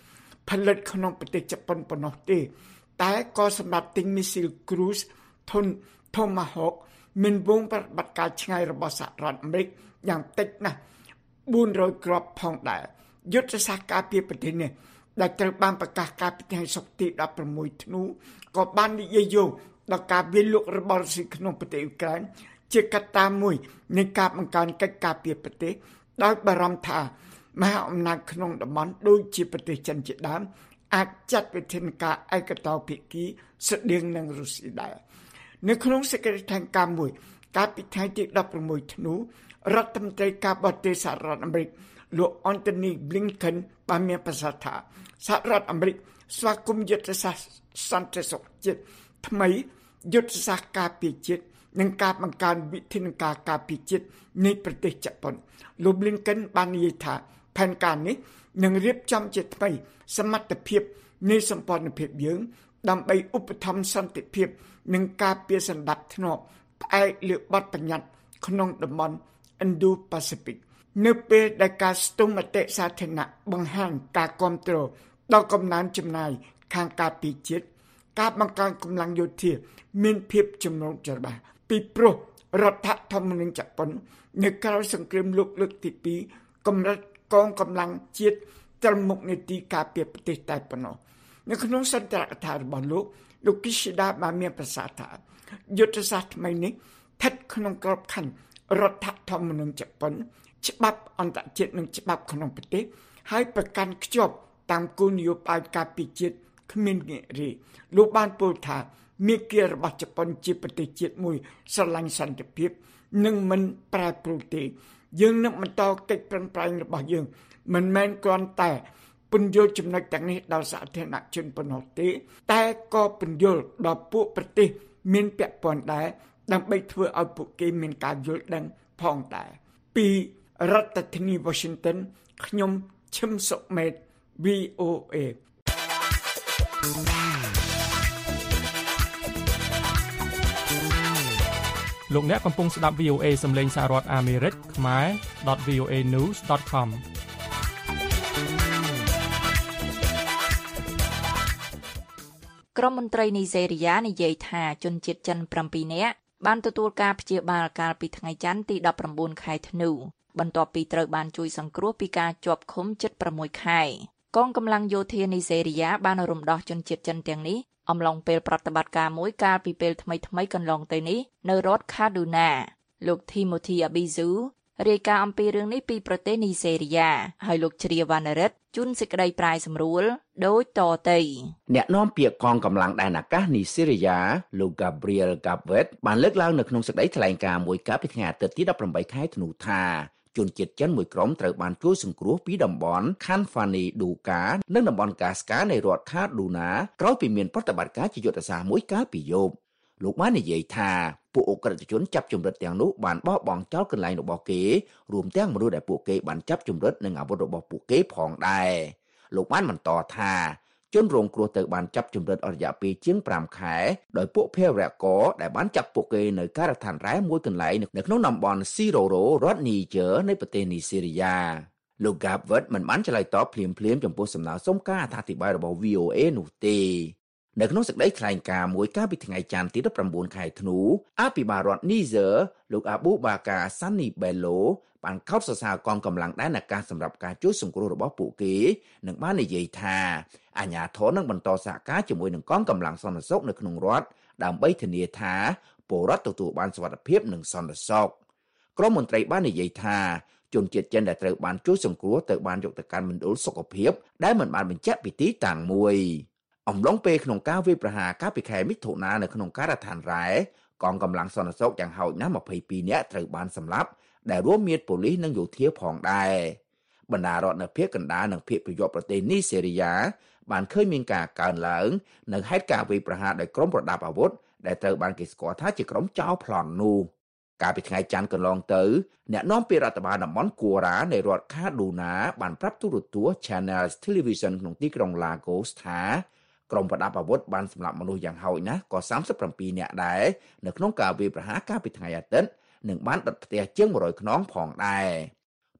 ផលិតក្នុងប្រទេសជប៉ុនប៉ុណ្ណោះទេតែក៏សម្រាប់ទិញមីស៊ីល Cruise ធុន Tomahawk មានវងប្រតិបត្តិការឆ្ងាយរបស់សហរដ្ឋអាមេរិកយ៉ាងតិចណាស់បួនរយគ្រាប់ផងដែរយុទ្ធសាស្ត្រការពារប្រទេសនេះដែលត្រូវបានប្រកាសកាលពីថ្ងៃសុក្រទីដប់ប្រាំមួយធ្នូក៏បាននិយាយយោងដល់ការវាយលុករបស់រុស្ស៊ីក្នុងប្រទេសអ៊ុយក្រែនជាកត្តាមួយនៃការបង្កើនកិច្ចការពារប្រទេសដោយបារម្ភថាមហាអំណាចក្នុងតំបន់ដូចជាប្រទេសចិនជាដើមអាចចាត់វិធានការឯកតោភាគីស្តៀងនឹងរុស្ស៊ីដែរនៅក្នុងសេចក្តីថ្លែងការណ៍មួយកាលពីថ្ងៃទីដប់ប្រាំមួយធ្នូរដ្ឋមន្ត្រីការបរទេសសហរដ្ឋអាមេរិកលោក Anthony Blinken បានមានប្រសាសន៍ថាសហរដ្ឋអាមេរិកស្វាគមន៍យុទ្ធសាស្ត្រសន្តិសុខជាតិថ្មីយុទ្ធសាស្ត្រការពារជាតិនិងការបង្កើនវិធានការការពារជាតិនៃប្រទេសជប៉ុនលោក Blinken បាននិយាយថាផែនការនេះនឹងរៀបចំជាថ្មីសមត្ថភាពនៃសម្ព័ន្ធភាពយើងដើម្បីឧបត្ថម្ភសន្តិភាពនិងការពារសន្តិភាពធ្នាប់ផ្អែកលើបទបញ្ញត្តិក្នុងតំបន់ Indo-Pacific នៅពេលដែលការស្ទង់មតិសាធារណៈបង្ហាញការគាំទ្រដល់កំណើនចំណាយខាងការពារជាតិការបង្កើនកម្លាំងយោធាមានភាពចម្រូងច្របាស់ពីព្រោះរដ្ឋធម្មនុញ្ញជប៉ុននៅក្រោយសង្គ្រាមលោកលើកទីពីរកម្រិតកងកម្លាំងជាតិត្រឹមមុខនីតិការពារប្រទេសតែប៉ុណ្ណោះនៅក្នុងសន្ទរកថារបស់លោកលោក Kishida បានមានប្រសាសន៍ថាយុទ្ធសាស្ត្រថ្មីនេះស្ថិតក្នុងក្របខ័ណ្ឌរដ្ឋធម្មនុញ្ញជប៉ុនច្បាប់អន្តរជាតិនិងច្បាប់ក្នុងប្រទេសហើយប្រកាន់ខ្ជាប់តាមគោលនយោបាយការពារជាតិគ្មានងាករាយលោកបានពោលថាមាគ៌ារបស់ជប៉ុនជាប្រទេសជាតិមួយស្រឡាញ់សន្តិភាពនិងមិនប្រែប្រួលទេយើងនឹងបន្តកិច្ចប្រឹងប្រែងរបស់យើងមិនមែនគ្រាន់តែពន្យល់ចំណុចទាំងនេះដល់សាធារណជនប៉ុណ្ណោះទេតែក៏ពន្យល់ដល់ពួកប្រទេសមានពាក់ព័ន្ធដែរដើម្បីធ្វើឲ្យពួកគេមានការយល់ដឹងផងដែរពីរដ្ឋធានី Washington ខ្ញុំឈឹមសុមេត វី អូ เอលោកអ្នកកំពុងស្ដាប់ វី អូ เอ សំឡេងសហរដ្ឋអាមេរិកខ្មែរ .វី អូ เอ news .com ក្រមមន្ត្រីនីហ្សេរីយ៉ានិយាយថាជនជាតិចិន7នាក់បានទទួលការព្យាបាលកាលពីថ្ងៃច័ន្ទទីដប់ប្រាំបួនខែធ្នូបន្ទាប់ពីត្រូវបានជួយសង្គ្រោះពីការជាប់ឃុំជិតប្រាំមួយខែកងកម្លាំងយោធានីហ្សេរីយ៉ាបានរំដោះជនជាតិចិនទាំងនេះអំឡុងពេលប្រតិបត្តិការមួយកាលពីពេលថ្មីៗកន្លងទៅនេះនៅរដ្ឋ Kaduna លោក Timothy Abizu រាយការណ៍អំពីរឿងនេះពីប្រទេសនីហ្សេរីយ៉ាហើយលោកជ្រាវណ្ណរិទ្ធជូនសេចក្តីប្រាយសម្រួលដូចតទៅអ្នកនាំពាក្យកងកម្លាំងដែនអាកាសនីហ្សេរីយ៉ាលោក Gabriel Gabet បានលើកឡើងនៅក្នុងសេចក្តីថ្លែងការណ៍មួយកាលពីថ្ងៃអាទិត្យទីដប់ប្រាំបីខែធ្នូថាជនជាតិចិនមួយក្រុមត្រូវបានជួយសង្គ្រោះពីតំបន់ Khanfani Duka និងតំបន់ Kaska នៃរដ្ឋ Kaduna ក្រោយពីមានប្រតិបត្តិការជាយុទ្ធសាស្ត្រមួយកាលពីយប់លោកបាននិយាយថាពួកអក្រិតជនចាប់ជំរិតទាំងនោះបានបោះបង់ចោលកន្លែងរបស់គេរួមទាំងមនុស្សដែលពួកគេបានចាប់ជំរិតនិងអាវុធរបស់ពួកគេផងដែរលោកបានបន្តថាជនរងគ្រោះទៅបានចាប់ជំរិតអស់រយៈពេលជាងប្រាំខែដោយពួកភេរវករដែលបានចាប់ពួកគេនៅការដ្ឋានរ៉ែមួយកន្លែងនៅក្នុងតំបន់ Siroro រដ្ឋ Niger នៃប្រទេសនីហ្សេរីយ៉ាលោក Gabet មិនបានឆ្លើយតបភ្លាមៗចំពោះសំណើសុំការអធិប្បាយរបស់ វី អូ เอ នោះទេនៅក្នុងសេចក្តីថ្លែងការណ៍មួយកាលពីថ្ងៃច័ន្ទទីដប់ប្រាំបួនខែធ្នូអភិបាលរដ្ឋ Niger លោក Abu Bakar Sani Bello បានកោតសរសើរកងកម្លាំងដែនអាកាសសម្រាប់ការជួយសង្គ្រោះរបស់ពួកគេនិងបាននិយាយថាអាជ្ញាធរនឹងបន្តសហការជាមួយនឹងកងកម្លាំងសន្តិសុខនៅក្នុងរដ្ឋដើម្បីធានាថាពលរដ្ឋទទួលបានសុវត្ថិភាពនិងសន្តិសុខក្រមមន្ត្រីបាននិយាយថាជនជាតិចិនដែលត្រូវបានជួយសង្គ្រោះទៅបានយកទៅកាន់មណ្ឌលសុខភាពដែលមិនបានបញ្ជាក់ពីទីតាំងមួយអំឡុងពេលក្នុងការវាយប្រហារកាលពីខែមិថុនានៅក្នុងការដ្ឋានរ៉ែកងកម្លាំងសន្តិសុខយ៉ាងហោចណាស់ម្ភៃពីរនាក់ត្រូវបានសម្លាប់ដែលរួមមានប៉ូលីសនិងយោធាផងដែរបណ្ដារដ្ឋនៅភាគកណ្ដាលនិងភាគប្រយោគប្រទេសនីហ្សេរីយ៉ាបានឃើញមានការកើនឡើងនៅហេតុការណ៍វាយប្រហារដោយក្រុមប្រដាប់អាវុធដែលត្រូវបានគេស្គាល់ថាជាក្រុមចោរប្លន់នោះកាលពីថ្ងៃច័ន្ទកន្លងទៅអ្នកនាំពាក្យរដ្ឋបាលតំបន់គួរ៉ានៃរដ្ឋ Kaduna បានប្រាប់ទូរទស្សន៍ Channel Television ក្នុងទីក្រុង Lagos ថាក្រុមប្រដាប់អាវុធបានសម្លាប់មនុស្សយ៉ាងហោចណាស់ក៏សាមសិបប្រាំពីរនាក់ដែរនៅក្នុងការវាយប្រហារកាលពីថ្ងៃអាទិត្យនិងបានដុតផ្ទះជាងមួយរយខ្នងផងដែរ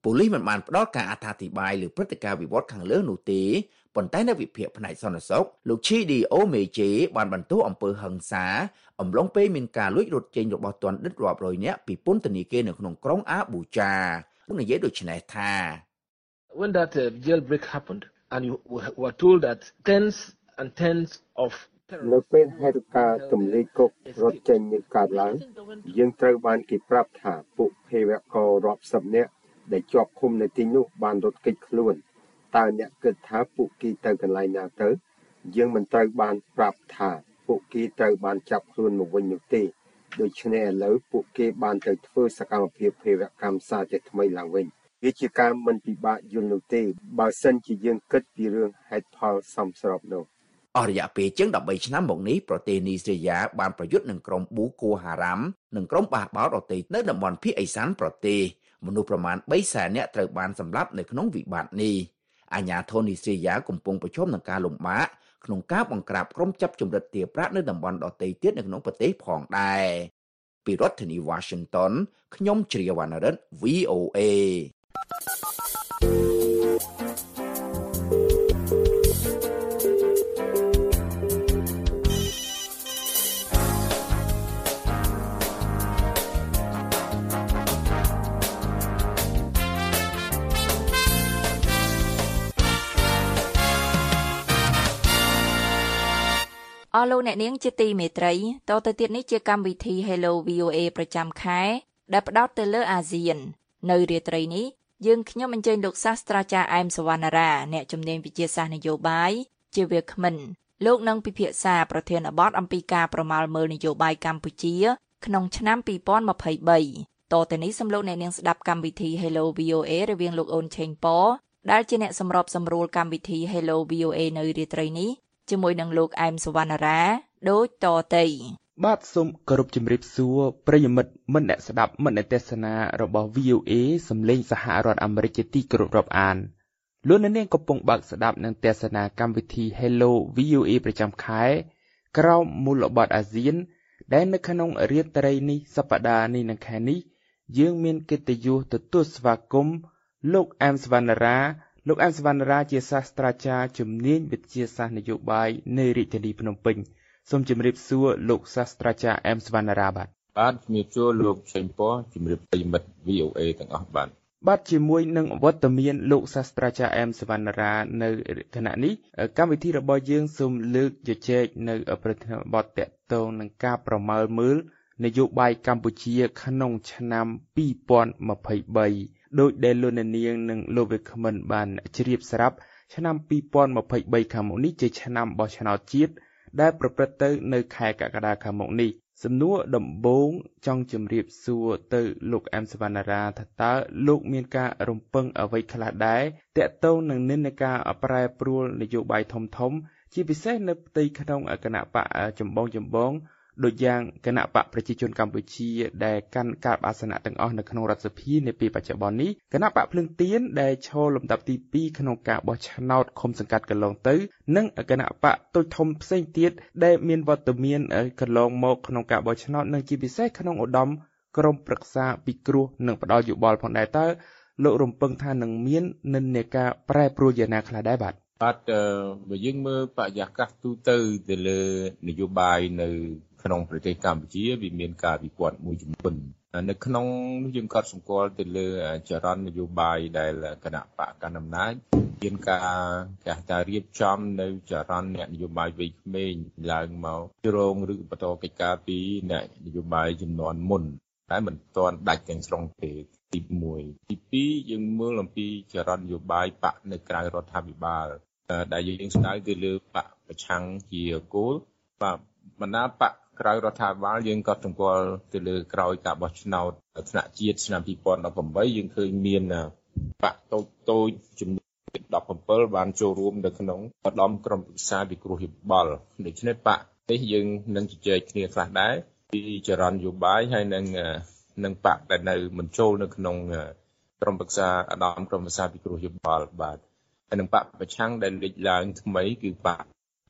ប៉ូលីសមិនបានផ្ដល់ការអត្ថាធិប្បាយលើព្រឹត្តិការណ៍វិវត្តខាងលើនោះទេប៉ុន្តែនៅវិភាគផ្នែកសន្តិសុខលោក Chidi Omeje បានបន្ទោសអំពើហិង្សាអំឡុងពេលមានការលួចរត់ចេញរបស់ទណ្ឌិតរាប់រយនាក់ពីពន្ធនាគារនៅក្នុងក្រុង Abuja លោកនិយាយដូចនេះថា When that uh, jailbreak happened and you were told that tens and tens of នៅពេលហេតុការណ៍ទម្លាយគុករត់ចេញនេះកើតឡើងយើងត្រូវបានគេប្រាប់ថាពួកភេរវកររាប់សិបនាក់ដែលជាប់ឃុំនៅទីនោះបានរត់គេចខ្លួនតើអ្នកគិតថាពួកគេទៅកន្លែងណាទៅយើងមិនត្រូវបានប្រាប់ថាពួកគេត្រូវបានចាប់ខ្លួនមកវិញនោះទេដូច្នេះឥឡូវពួកគេបានទៅធ្វើសកម្មភាពភេរវកម្មសារជាថ្មីឡើងវិញវាជាការមិនពិបាកយល់នោះទេបើសិនជាយើងគិតពីរឿងហេតុផលសមស្របនោះអស់រយៈពេលជាង13ឆ្នាំមកនេះប្រទេសនីស្រីយ៉ាបានប្រយុទ្ធនឹងក្រុមប៊ូកូហារ៉ាំនិងក្រុមបះបោរដទៃនៅតំបន់ភាគឦសានប្រទេសមនុស្សប្រមាណបីសែននាក់ត្រូវបានសម្លាប់នៅក្នុងវិបត្តិនេះអាជ្ញាធរនីស្រីយ៉ាកំពុងប្រឈមនឹងការលំបាកក្នុងការបង្ក្រាបក្រុមចាប់ជំរិតទារប្រាក់នៅតំបន់ដទៃទៀតនៅក្នុងប្រទេសផងដែរពីរដ្ឋធានី Washington ខ្ញុំជ្រាវណ្ណរិទ្ធ វី អូ เอអស់លោកអ្នកនាងជាទីមេត្រីតទៅទៀតនេះជាកម្មវិធី Hello វី អូ เอ ប្រចាំខែដែលផ្ដោតទៅលើអាស៊ាននៅរាត្រីនេះយើងខ្ញុំអញ្ជើញលោកសាស្ត្រាចារ្យអែមសវណ្ណារាអ្នកជំនាញវិទ្យាសាស្ត្រនយោបាយជាវាគ្មិនលោកនឹងពិភាក្សាប្រធានបទអំពីការប្រមាលមើលនយោបាយកម្ពុជាក្នុងឆ្នាំពីរពាន់ម្ភៃបីតទៅនេះសូមលោកអ្នកនាងស្ដាប់កម្មវិធី Hello វី អូ เอ រវាងលោកអូនឆេងប៉ដែលជាអ្នកសម្របសម្រួលកម្មវិធី Hello វី អូ เอ នៅរាត្រីនេះជាមួយនឹងលោកអែមសវណ្ណារាដូចតទៅបាទសូមគោរពជំរាបសួរប្រិយមិត្តមិត្តអ្នកស្ដាប់មិត្តអ្នកទេសនារបស់ វី អូ เอ សំឡេងសហរដ្ឋអាមេរិកជាទីគោរពរាប់អានលោកអ្នកនាងកំពុងបើកស្ដាប់និងទស្សនាកម្មវិធី Hello វី អូ เอ ប្រចាំខែក្រោមមូលបទអាស៊ានដែលនៅក្នុងរាត្រីនេះសប្តាហ៍នេះនិងខែនេះយើងមានកិត្តិយសទទួលស្វាគមន៍លោកអែមសវណ្ណារាលោកអែមសវណ្ណារាជាសាស្ត្រាចារ្យជំនាញវិទ្យាសាស្ត្រនយោបាយនៅរាជធានីភ្នំពេញសូមជម្រាបសួរលោកសាស្ត្រាចារ្យអែមសវណ្ណារាបាទបាទជំរាបសួរលោកឆេងប៉ជម្រាបប្រិយមិត្ត វី អូ เอ ទាំងអស់បាទបាទជាមួយនឹងវត្តមានលោកសាស្ត្រាចារ្យអែមសវណ្ណារានៅគណៈនេះកម្មវិធីរបស់យើងសូមលើកជជែកនៅប្រធានបទតាក់ទងនឹងការប្រមើលមើលនយោបាយកម្ពុជាក្នុងឆ្នាំពីរពាន់ម្ភៃបីដោយដែលលោកនាងនិងលោកវិក្កាមិនបានជ្រាបស្រាប់ឆ្នាំពីរពាន់ម្ភៃបីខាងមុខនេះជាឆ្នាំបោះឆ្នោតជាតិដែលប្រព្រឹត្តទៅនៅខែកក្កដាខាងមុខនេះសំណួរដំបូងចង់ជម្រាបសួរទៅលោកអែមសវណ្ណារាថាតើលោកមានការរំពឹងអ្វីខ្លះដែរតាក់ទងនឹងនិន្នាការប្រែប្រួលនយោបាយធំធំជាពិសេសនៅផ្ទៃក្នុងគណៈបកចម្បងចម្បងដូចយ៉ាងគណៈបកប្រជាជនកម្ពុជាដែលកាន់ការបអាសនៈទាំងអស់នៅក្នុងរដ្ឋសភានាពេលបច្ចុប្បន្ននេះគណៈបកភ្លើងទៀនដែលឈរលំដាប់ទីពីរក្នុងការបោះឆ្នោតឃុំសង្កាត់កន្លងទៅនិងគណៈបកតូចធំផ្សេងទៀតដែលមានវត្តមានកន្លងមកក្នុងការបោះឆ្នោតនិងជាពិសេសក្នុងឧត្តមក្រុមប្រឹក្សាពិគ្រោះនិងផ្ដល់យោបល់ផងដែរតើលោករំពឹងថានឹងមាននិន្នាការប្រែប្រួលយ៉ាងណាខ្លះដែរបាទបាទបើយើងមើលបរិយាកាសទូទៅទៅលើនយោបាយនៅក្នុងប្រទេសកម្ពុជាវាមានការវិវត្តមួយចំនួននៅក្នុងនោះយើងក៏សម្គាល់ទៅលើចរន្តនយោបាយដែលគណៈបកកណ្ដាលអំណាចមានការគេថារៀបចំនៅចរន្តអ្នកនយោបាយវ័យក្មេងឡើងមកជ្រងឬបន្តកិច្ចការពីអ្នកនយោបាយចំនួនមុនតែមិនទាន់ដាច់ទាំងស្រុងទេទីមួយទីពីរយើងមើលអំពីចរន្តនយោបាយបកនៅក្រៅរដ្ឋាភិបាលដែលយើងស្ដាយទៅលើបកប្រឆាំងជាគោលបាទបណ្ដាបកក្រៅរដ្ឋាភិបាលយើងក៏សម្គាល់ទៅលើក្រោយការបោះឆ្នោតថ្នាក់ជាតិឆ្នាំពីរពាន់ដប់ប្រាំបីយើងឃើញមានបកតូចតូចចំនួនដប់ប្រាំbảyបានចូលរួមនៅក្នុងឧត្តមក្រុមប្រឹក្សាពិគ្រោះយោបល់ដូច្នេះបកនេះយើងនឹងជជែកគ្នាខ្លះដែរពីចរន្តនយោបាយហើយនឹងនឹងបកដែលនៅមិនចូលនៅក្នុងក្រុមប្រឹក្សាឧត្តមក្រុមប្រឹក្សាពិគ្រោះយោបល់បាទហើយនឹងបកប្រឆាំងដែលលេចឡើងថ្មីគឺបក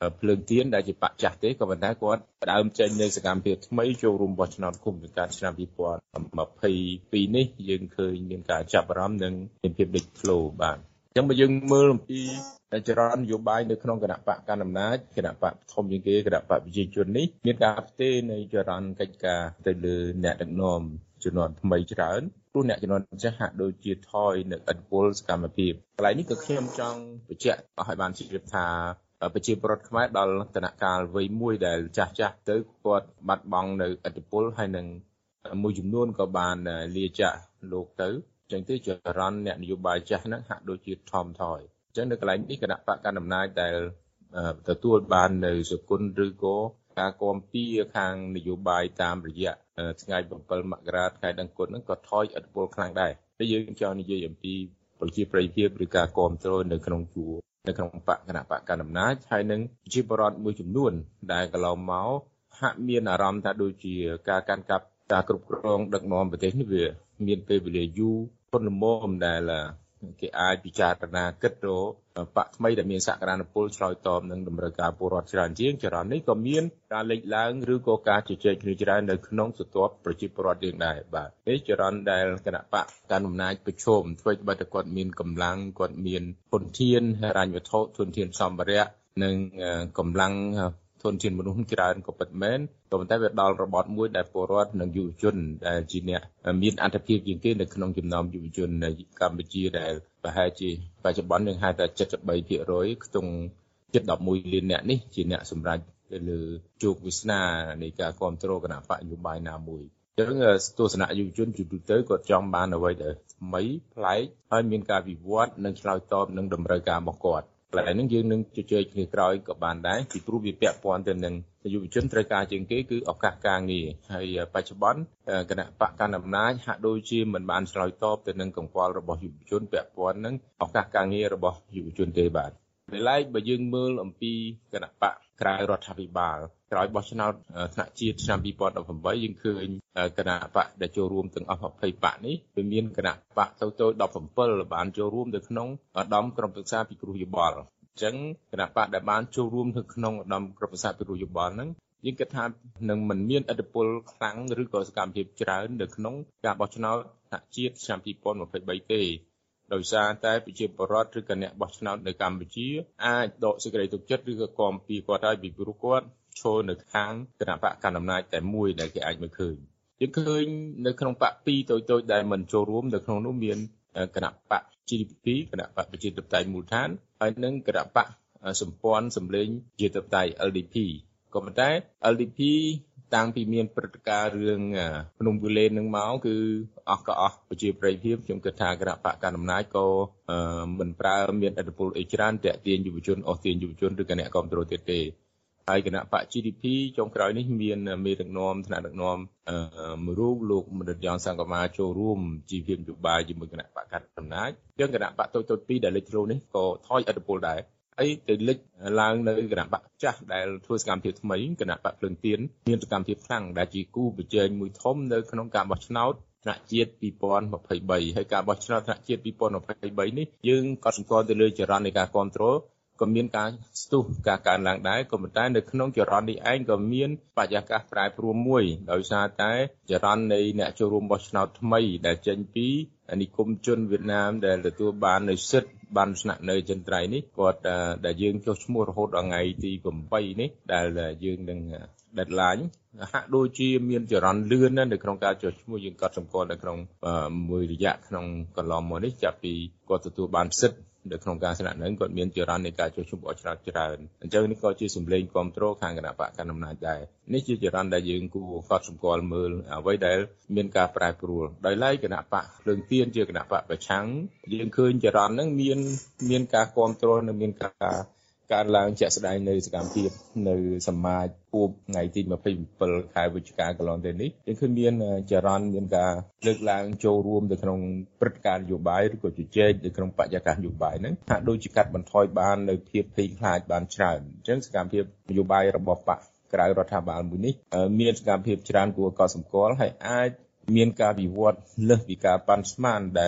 ភ្លើងទៀនដែលជាបច្ចាស់ទេក៏ប៉ុន្តែគាត់ផ្ដើមចេញនៅសកម្មភាពថ្មីចូលរួមបោះឆ្នោតគុំសង្កាត់ឆ្នាំពីរពាន់ម្ភៃពីរនេះយើងឃើញមានការចាប់អារម្មណ៍និងមានភាពលេចធ្លោបាទអញ្ចឹងបើយើងមើលអំពីចរន្តនយោបាយនៅក្នុងគណៈបកកណ្ដាលអំណាចគណៈបកធំជាងគេគណៈបកប្រជាជននេះមានការផ្ទេរនៃចរន្តកិច្ចការទៅលើអ្នកដឹកនាំជំនាន់ថ្មីច្រើនព្រោះអ្នកជំនាន់ចាស់ហាក់ដូចជាថយនៅឥទ្ធិពលសកម្មភាពកន្លែងនេះក៏ខ្ញុំចង់បញ្ជាក់ឲ្យបានជ្រាបថាប្រជាពលរដ្ឋខ្មែរដល់ដំណាក់កាលវ័យមួយដែលចាស់ចាស់ទៅគាត់បាត់បង់នៅឥទ្ធិពលហើយនឹងមួយចំនួនក៏បានលាចាកលោកទៅអញ្ចឹងទេចរន្តអ្នកនយោបាយចាស់ហ្នឹងហាក់ដូចជាថមថយអញ្ចឹងនៅកន្លែងនេះគណៈបកកណ្ដាលអំណាចដែលទទួលបាននៅសគុណឬក៏ការគាំពៀខាងនយោបាយតាមរយៈថ្ងៃbảyមករាថ្ងៃដង្គត់ហ្នឹងក៏ថយឥទ្ធិពលខ្លាំងដែរតែយើងចង់និយាយអំពីប្រជាប្រិយភាពឬការគាំទ្រនៅក្នុងជួរនៅក្នុងបកគណៈបកកណ្ដាលអំណាចហើយនឹងប្រជាពលរដ្ឋមួយចំនួនដែលកន្លងមកហាក់មានអារម្មណ៍ថាដូចជាការកាន់កាប់ការគ្រប់គ្រងដឹកនាំប្រទេសនេះវាមានពេលវេលាយូរប៉ុន្តែមុំដែលគេអាចពិចារណាគិតរកបកថ្មីដែលមានសក្តានុពលឆ្លើយតបនឹងតម្រូវការពលរដ្ឋច្រើនជាងចរន្តនេះក៏មានការលេចឡើងឬក៏ការជជែកគ្នាច្រើននៅក្នុងស្ទាប់ប្រជាពលរដ្ឋយើងដែរបាទនេះចរន្តដែលគណៈបកកណ្ដាលអំណាចប្រឈមធ្វើឲ្យតែគាត់មានកម្លាំងគាត់មានធនធានហិរញ្ញវត្ថុធនធានសម្ភារៈនិងកម្លាំងធនធានមនុស្សច្រើនក៏ពិតមែនក៏ប៉ុន្តែវាដល់របត់មួយដែលពលរដ្ឋនិងយុវជនដែលជាអ្នកមានអត្ថប្រយោជន៍ជាងគេនៅក្នុងចំណោមយុវជននៅកម្ពុជាដែលប្រហែលជាបច្ចុប្បន្នយើងហៅថា七十三ភាគរយ ខ្ទង់ជិតelevenលានអ្នកនេះជាអ្នកសម្រេចទៅលើជោគវាសនានៃការគ្រប់គ្រងគណៈបកនយោបាយណាមួយអញ្ចឹងទស្សនៈយុវជនជាទូទៅគាត់ចង់បានអ្វីដែលថ្មីប្លែកហើយមានការវិវត្តនិងឆ្លើយតបនឹងតម្រូវការរបស់គាត់កន្លែងហ្នឹងយើងនឹងជជែកគ្នាក្រោយក៏បានដែរពីព្រោះវាពាក់ព័ន្ធទៅនឹងយុវជនត្រូវការជាងគេគឺឱកាសការងារហើយបច្ចុប្បន្នគណៈបកកណ្ដាលអំណាចហាក់ដូចជាមិនបានឆ្លើយតបទៅនឹងកង្វល់របស់យុវជនពាក់ព័ន្ធនឹងឱកាសការងាររបស់យុវជនទេបាទដោយឡែកបើយើងមើលអំពីគណៈបកក្រៅរដ្ឋាភិបាលក្រោយបោះឆ្នោតថ្នាក់ជាតិឆ្នាំtwo thousand eighteenយើងឃើញគណៈបកដែលចូលរួមទាំងអស់twentyបកនេះវាមានគណៈបកទៅទៅseventeenបានចូលរួមនៅក្នុងឧត្តមក្រុមប្រឹក្សាពិគ្រោះយោបល់អញ្ចឹងគណៈបកដែលបានចូលរួមនៅក្នុងឧត្តមក្រុមប្រឹក្សាពិគ្រោះយោបល់ហ្នឹងយើងគិតថានឹងមិនមានឥទ្ធិពលខ្លាំងឬក៏សកម្មភាពច្រើននៅក្នុងការបោះឆ្នោតថ្នាក់ជាតិឆ្នាំtwo thousand twenty-threeទេដោយសារតែប្រជាពលរដ្ឋឬក៏អ្នកបោះឆ្នោតនៅកម្ពុជាអាចដកសេចក្តីទុកចិត្តឬក៏គាំពៀគាត់ហើយពីព្រោះគាត់ឈរនៅខាងគណៈបកកណ្ដាលអំណាចតែមួយដែលគេអាចមើលឃើញយើងឃើញនៅក្នុងបកពីរតូចៗដែលមិនចូលរួមនៅក្នុងនោះមានគណៈបក G D P គណៈបកប្រជាធិបតេយ្យមូលដ្ឋានហើយនិងគណៈបកសម្ព័ន្ធសម្លេងប្រជាធិបតេយ្យ L D P ក៏ប៉ុន្តែ L D P តាំងពីមានព្រឹត្តិការណ៍រឿងភ្នំគូលែននឹងមកគឺអស់ក៏អស់ប្រជាប្រិយភាពខ្ញុំគិតថាគណៈបកកណ្ដាលអំណាចក៏មិនប្រើមានឥទ្ធិពលអីច្រើនតាក់ទាញយុវជនអស់ទាញយុវជនឬក៏អ្នកគ្រប់គ្រងទៀតទេហើយគណៈបក G D P ចុងក្រោយនេះមានមេដឹកនាំថ្នាក់ដឹកនាំមួយរូបលោកមនិតយ៉ងសង្កមាចូលរួមជីវភាពនយោបាយជាមួយគណៈបកកណ្ដាលអំណាចយើងគណៈបកតូចតូចពីរដែលលេចធ្លោនេះក៏ថយឥទ្ធិពលដែរហើយទៅលេចឡើងនៅគណៈបកចាស់ដែលធ្វើសកម្មភាពថ្មីគណៈបកភ្លើងទៀនមានសកម្មភាពខ្លាំងដែលជាគូប្រជែងមួយធំនៅក្នុងការបោះឆ្នោតថ្នាក់ជាតិtwo thousand twenty-threeហើយការបោះឆ្នោតថ្នាក់ជាតិtwo thousand twenty-threeនេះយើងក៏សម្គាល់ទៅលើចរន្តនៃការគ្រប់គ្រងក៏មានការស្ទុះការកើនឡើងដែរក៏ប៉ុន្តែនៅក្នុងចរន្តនេះឯងក៏មានបរិយាកាសប្រែប្រួលមួយដោយសារតែចរន្តនៃអ្នកចូលរួមបោះឆ្នោតថ្មីដែលចេញពីនិគមជនវៀតណាមដែលទទួលបាននៅសិទ្ធិបានស្នាក់នៅចិនត្រៃនេះគាត់ដែលយើងចុះឈ្មោះរហូតដល់ថ្ងៃទីeightនេះដែលយើងនឹង deadline ហាក់ដូចជាមានចរន្តលឿននៅក្នុងការចុះឈ្មោះយើងក៏សម្គាល់នៅក្នុងមួយរយៈក្នុងកន្លងមកនេះចាប់ពីគាត់ទទួលបានសិទ្ធិនៅក្នុងការស្នាក់នៅគាត់មានចរន្តនៃការចុះឈ្មោះបោះឆ្នោតច្រើនអញ្ចឹងនេះក៏ជាសម្លេងគ្រប់គ្រងខាងគណៈបកកណ្ដាលអំណាចដែរនេះជាចរន្តដែលយើងគួរកត់សម្គាល់មើលអ្វីដែលមានការប្រែប្រួលដោយឡែកគណៈបកភ្លើងទៀនជាគណៈបកប្រឆាំងយើងឃើញចរន្តហ្នឹងមានមានការគ្រប់គ្រងនិងមានការការឡើងជាក់ស្ដែងនៅសកម្មភាពនៅសមាជពួបថ្ងៃទីtwenty-sevenខែវិច្ឆិកាកន្លងទៅនេះយើងឃើញមានចរន្តមានការលើកឡើងចូលរួមនៅក្នុងព្រឹត្តិការណ៍នយោបាយឬក៏ជជែកនៅក្នុងបរិយាកាសនយោបាយហ្នឹងហាក់ដូចជាកាត់បន្ថយបាននៅភាពភ័យខ្លាចបានច្រើនអញ្ចឹងសកម្មភាពនយោបាយរបស់បកក្រៅរដ្ឋាភិបាលមួយនេះមានសកម្មភាពច្រើនគួរកត់សម្គាល់ហើយអាចមានការវិវត្តលើសពីការប៉ាន់ស្មានដែល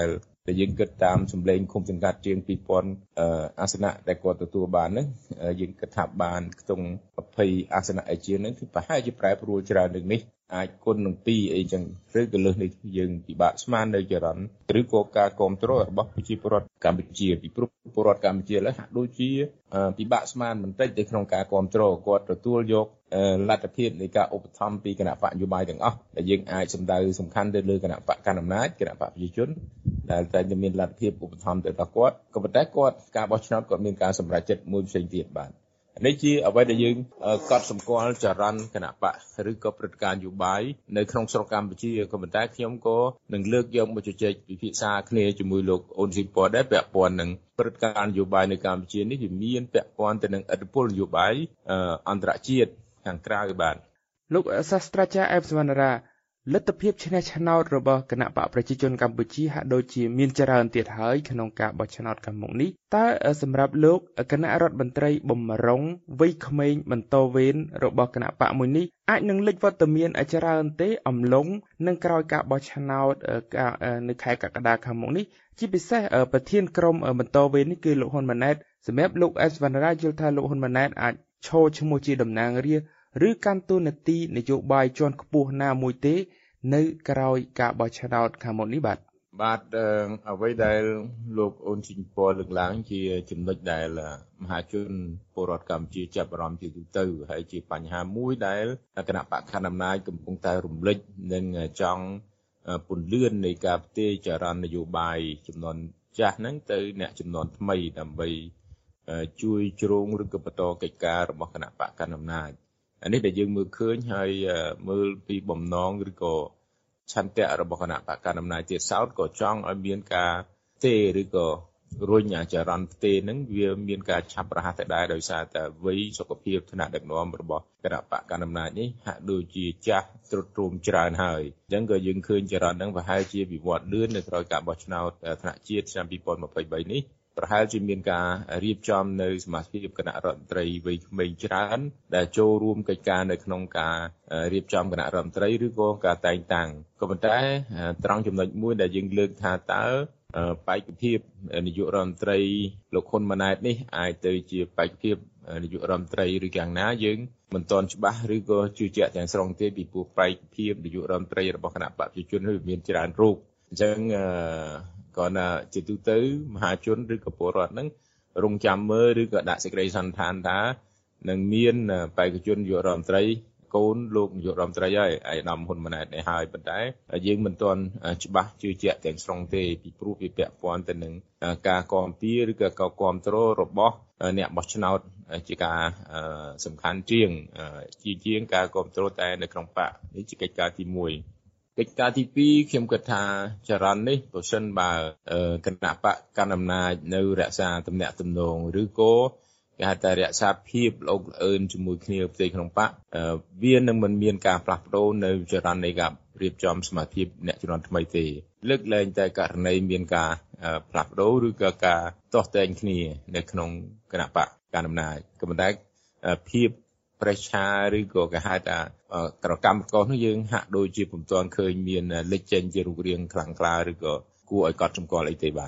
ដែលយើងគិតតាមសម្លេងឃុំសង្កាត់ជាងពីរពាន់អាសនៈដែលគាត់ទទួលបានហ្នឹងយើងគិតថាបានខ្ទង់ยี่สิบអាសនៈឯជាងហ្នឹងគឺប្រហែលជាប្រែប្រួលច្រើននឹងនេះអាចគុណនឹងពីរអីចឹងឬក៏លើសនេះយើងពិបាកស្មាននៅចរន្តឬក៏ការគ្រប់គ្រងរបស់ប្រជាពលរដ្ឋកម្ពុជាពីព្រោះពលរដ្ឋកម្ពុជាឡើយហាក់ដូចជាពិបាកស្មានបន្តិចនៅក្នុងការគ្រប់គ្រងគាត់ទទួលយកលទ្ធភាពនៃការឧបត្ថម្ភពីគណៈបកនយោបាយទាំងអស់ដែលយើងអាចសម្ដៅសំខាន់ទៅលើគណៈបកកណ្ដាលអំណាចគណៈបកប្រជាជនដែលតែមានលទ្ធភាពឧបត្ថម្ភទៅដល់គាត់ក៏ប៉ុន្តែគាត់ការបោះឆ្នោតគាត់មានការសម្រេចចិត្តមួយផ្សេងទៀតបាទនេះជាអ្វីដែលយើងកត់សម្គាល់ចរន្តគណៈបកឬក៏ព្រឹត្តិការណ៍នយោបាយនៅក្នុងស្រុកកម្ពុជាក៏ប៉ុន្តែខ្ញុំក៏នឹងលើកយកមកជជែកពិភាក្សាគ្នាជាមួយលោកអូនស៊ីពតដែរពាក់ព័ន្ធនឹងព្រឹត្តិការណ៍នយោបាយនៅកម្ពុជានេះវាមានពាក់ព័ន្ធទៅនឹងឥទ្ធិពលនយោបាយអន្តរជាតិខាងក្រៅបាទលោកសាស្ត្រាចារ្យអែមសវណ្ណរាលទ្ធភាពឈ្នះឆ្នោតរបស់គណៈបកប្រជាជនកម្ពុជាហាក់ដូចជាមានច្រើនទៀតហើយក្នុងការបោះឆ្នោតខាងមុខនេះតើសម្រាប់លោកគណៈរដ្ឋមន្ត្រីបំរុងវ័យក្មេងបន្តវេនរបស់គណៈបកមួយនេះអាចនឹងលេចវត្តមានច្រើនទេអំឡុងនឹងក្រោយការបោះឆ្នោតនៅខែកក្កដាខាងមុខនេះជាពិសេសប្រធានក្រុមបន្តវេននេះគឺលោកហ៊ុនម៉ាណែតសម្រាប់លោកអែមសវណ្ណរាយល់ថាលោកហ៊ុនម៉ាណែតអាចឈរឈ្មោះជាតំណាងរាស្ត្រឬកាន់តួនាទីនយោបាយជាន់ខ្ពស់ណាមួយទេនៅក្រោយការបោះឆ្នោតខាងមុខនេះបាទបាទអ្វីដែលលោកអូនស៊ីនពលើកឡើងជាចំណុចដែលមហាជនពលរដ្ឋកម្ពុជាចាប់អារម្មណ៍ជាទូទៅហើយជាបញ្ហាមួយដែលគណៈបកកណ្ដាលអំណាចកំពុងតែរំលេចនិងចង់ពន្លឿននៃការផ្ទេរចរន្តនយោបាយចំនួនចាស់ហ្នឹងទៅអ្នកចំនួនថ្មីដើម្បីជួយជ្រងឬក៏បន្តកិច្ចការរបស់គណៈបកកណ្ដាលអំណាចអានេះដែលយើងមើលឃើញហើយមើលពីបំណងឬក៏ឆន្ទៈរបស់គណៈបកកណ្ដាលអំណាចទៀតសោតក៏ចង់ឲ្យមានការទេឬក៏រុញអាចរន្តផ្ទេរហ្នឹងវាមានការឆាប់រហ័សទៅដែរដោយសារតែវ័យសុខភាពថ្នាក់ដឹកនាំរបស់គណៈបកកណ្ដាលអំណាចនេះហាក់ដូចជាចាស់ទ្រុឌទ្រោមច្រើនហើយអញ្ចឹងក៏យើងឃើញចរន្តហ្នឹងប្រហែលជាវិវត្តលឿននៅក្រោយការបោះឆ្នោតថ្នាក់ជាតិឆ្នាំยี่สิบยี่สิบสามនេះប្រហែលជាមានការរៀបចំនៅសមាជិកគណៈរដ្ឋមន្ត្រីវ័យក្មេងច្រើនដែលចូលរួមកិច្ចការនៅក្នុងការរៀបចំគណៈរដ្ឋមន្ត្រីឬក៏ការតែងតាំងក៏ប៉ុន្តែត្រង់ចំណុចមួយដែលយើងលើកថាតើបេក្ខភាពនាយករដ្ឋមន្ត្រីលោកហ៊ុនម៉ាណែតនេះអាចទៅជាបេក្ខភាពនាយករដ្ឋមន្ត្រីឬយ៉ាងណាយើងមិនទាន់ច្បាស់ឬក៏ជឿជាក់ទាំងស្រុងទេពីព្រោះបេក្ខភាពនាយករដ្ឋមន្ត្រីរបស់គណៈបព្វជិជនវាមានច្រើនរូបអញ្ចឹងក៏ណាជាទូទៅមហាជនឬក៏ពលរដ្ឋហ្នឹងរងចាំមើលឬក៏ដាក់សេចក្តីសន្និដ្ឋានថានឹងមានបេក្ខជននាយករដ្ឋមន្ត្រីកូនលោកនាយករដ្ឋមន្ត្រីហើយឯកឧត្តមហ៊ុនម៉ាណែតនេះហើយប៉ុន្តែយើងមិនទាន់ច្បាស់ជឿជាក់ទាំងស្រុងទេពីព្រោះវាពាក់ព័ន្ធទៅនឹងការគាំពៀឬក៏ការគាំទ្ររបស់អ្នកបោះឆ្នោតជាការសំខាន់ជាងជាជាងការគាំទ្រតែនៅក្នុងបកនេះជាកិច្ចការទីមួយកិច្ចការទីពីរខ្ញុំគិតថាចរន្តនេះប្រសិនបើគណៈបកកណ្ដាលអំណាចនៅរក្សាទំនាក់ទំនងឬក៏គេហៅថារក្សាភាពល្អល្អឿនជាមួយគ្នាផ្ទៃក្នុងបកវានឹងមិនមានការផ្លាស់ប្ដូរនៅចរន្តនៃការរៀបចំសមាជិកអ្នកជំនាន់ថ្មីទេលើកលែងតែករណីមានការផ្លាស់ប្ដូរឬក៏ការទាស់តែងគ្នានៅក្នុងគណៈបកកណ្ដាលអំណាចក៏ប៉ុន្តែភាពប្រឆាឬក៏គេហៅថាក្រកម្មកោសនោះយើងហាក់ដូចជាពុំទាន់ឃើញមានលេចចេញជារូបរាងខ្លាំងក្លាឬក៏គួរឲ្យកត់សម្គាល់អីទេបាទ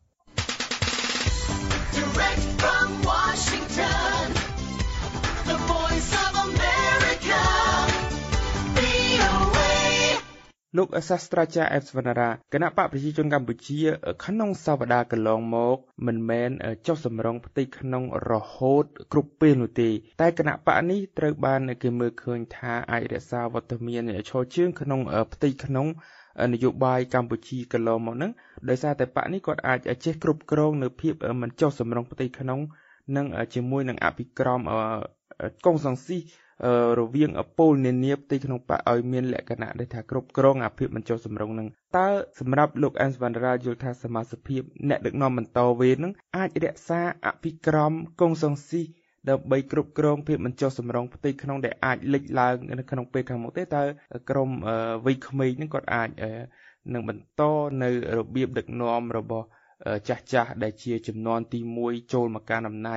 Direct from Washington The Voice of America លោកសាស្ត្រាចារ្យអែមសវណ្ណរាគណៈបកប្រជាជនកម្ពុជាក្នុងសប្តាហ៍កន្លងមកមិនមែនចុះសម្រុងផ្ទៃក្នុងរហូតគ្រប់ពេលនោះទេតែគណៈបកនេះត្រូវបានគេមើលឃើញថាអាចរក្សាវត្តមានឈរជើងក្នុងផ្ទៃក្នុងនយោបាយកម្ពុជាកន្លងមកហ្នឹងដោយសារតែបកនេះគាត់អាចចេះគ្រប់គ្រងនៅភាពមិនចុះសម្រុងផ្ទៃក្នុងនិងជាមួយនឹងអភិក្រមកុងសង្ស៊ីរវាងពលនានាផ្ទៃក្នុងបកឲ្យមានលក្ខណៈដែលថាគ្រប់គ្រងអាភិបមិនចុះសម្រុងនឹងតើសម្រាប់លោកអែមសវណ្ណរាយល់ថាសមាជិកភាពអ្នកដឹកនាំបន្តវេននឹងអាចរក្សាអភិក្រមកុងសង្ស៊ីដើម្បីគ្រប់គ្រងភាពមិនចុះសម្រុងផ្ទៃក្នុងដែលអាចលេចឡើងនៅក្នុងពេលខាងមុខទេតើក្រមវ័យក្មេងនឹងគាត់អាចនឹងបន្តនៅរបៀបដឹកនាំរបស់ចាស់ចាស់ដែលជាចំនួនទីមួយចូលមកកាន់អំណាច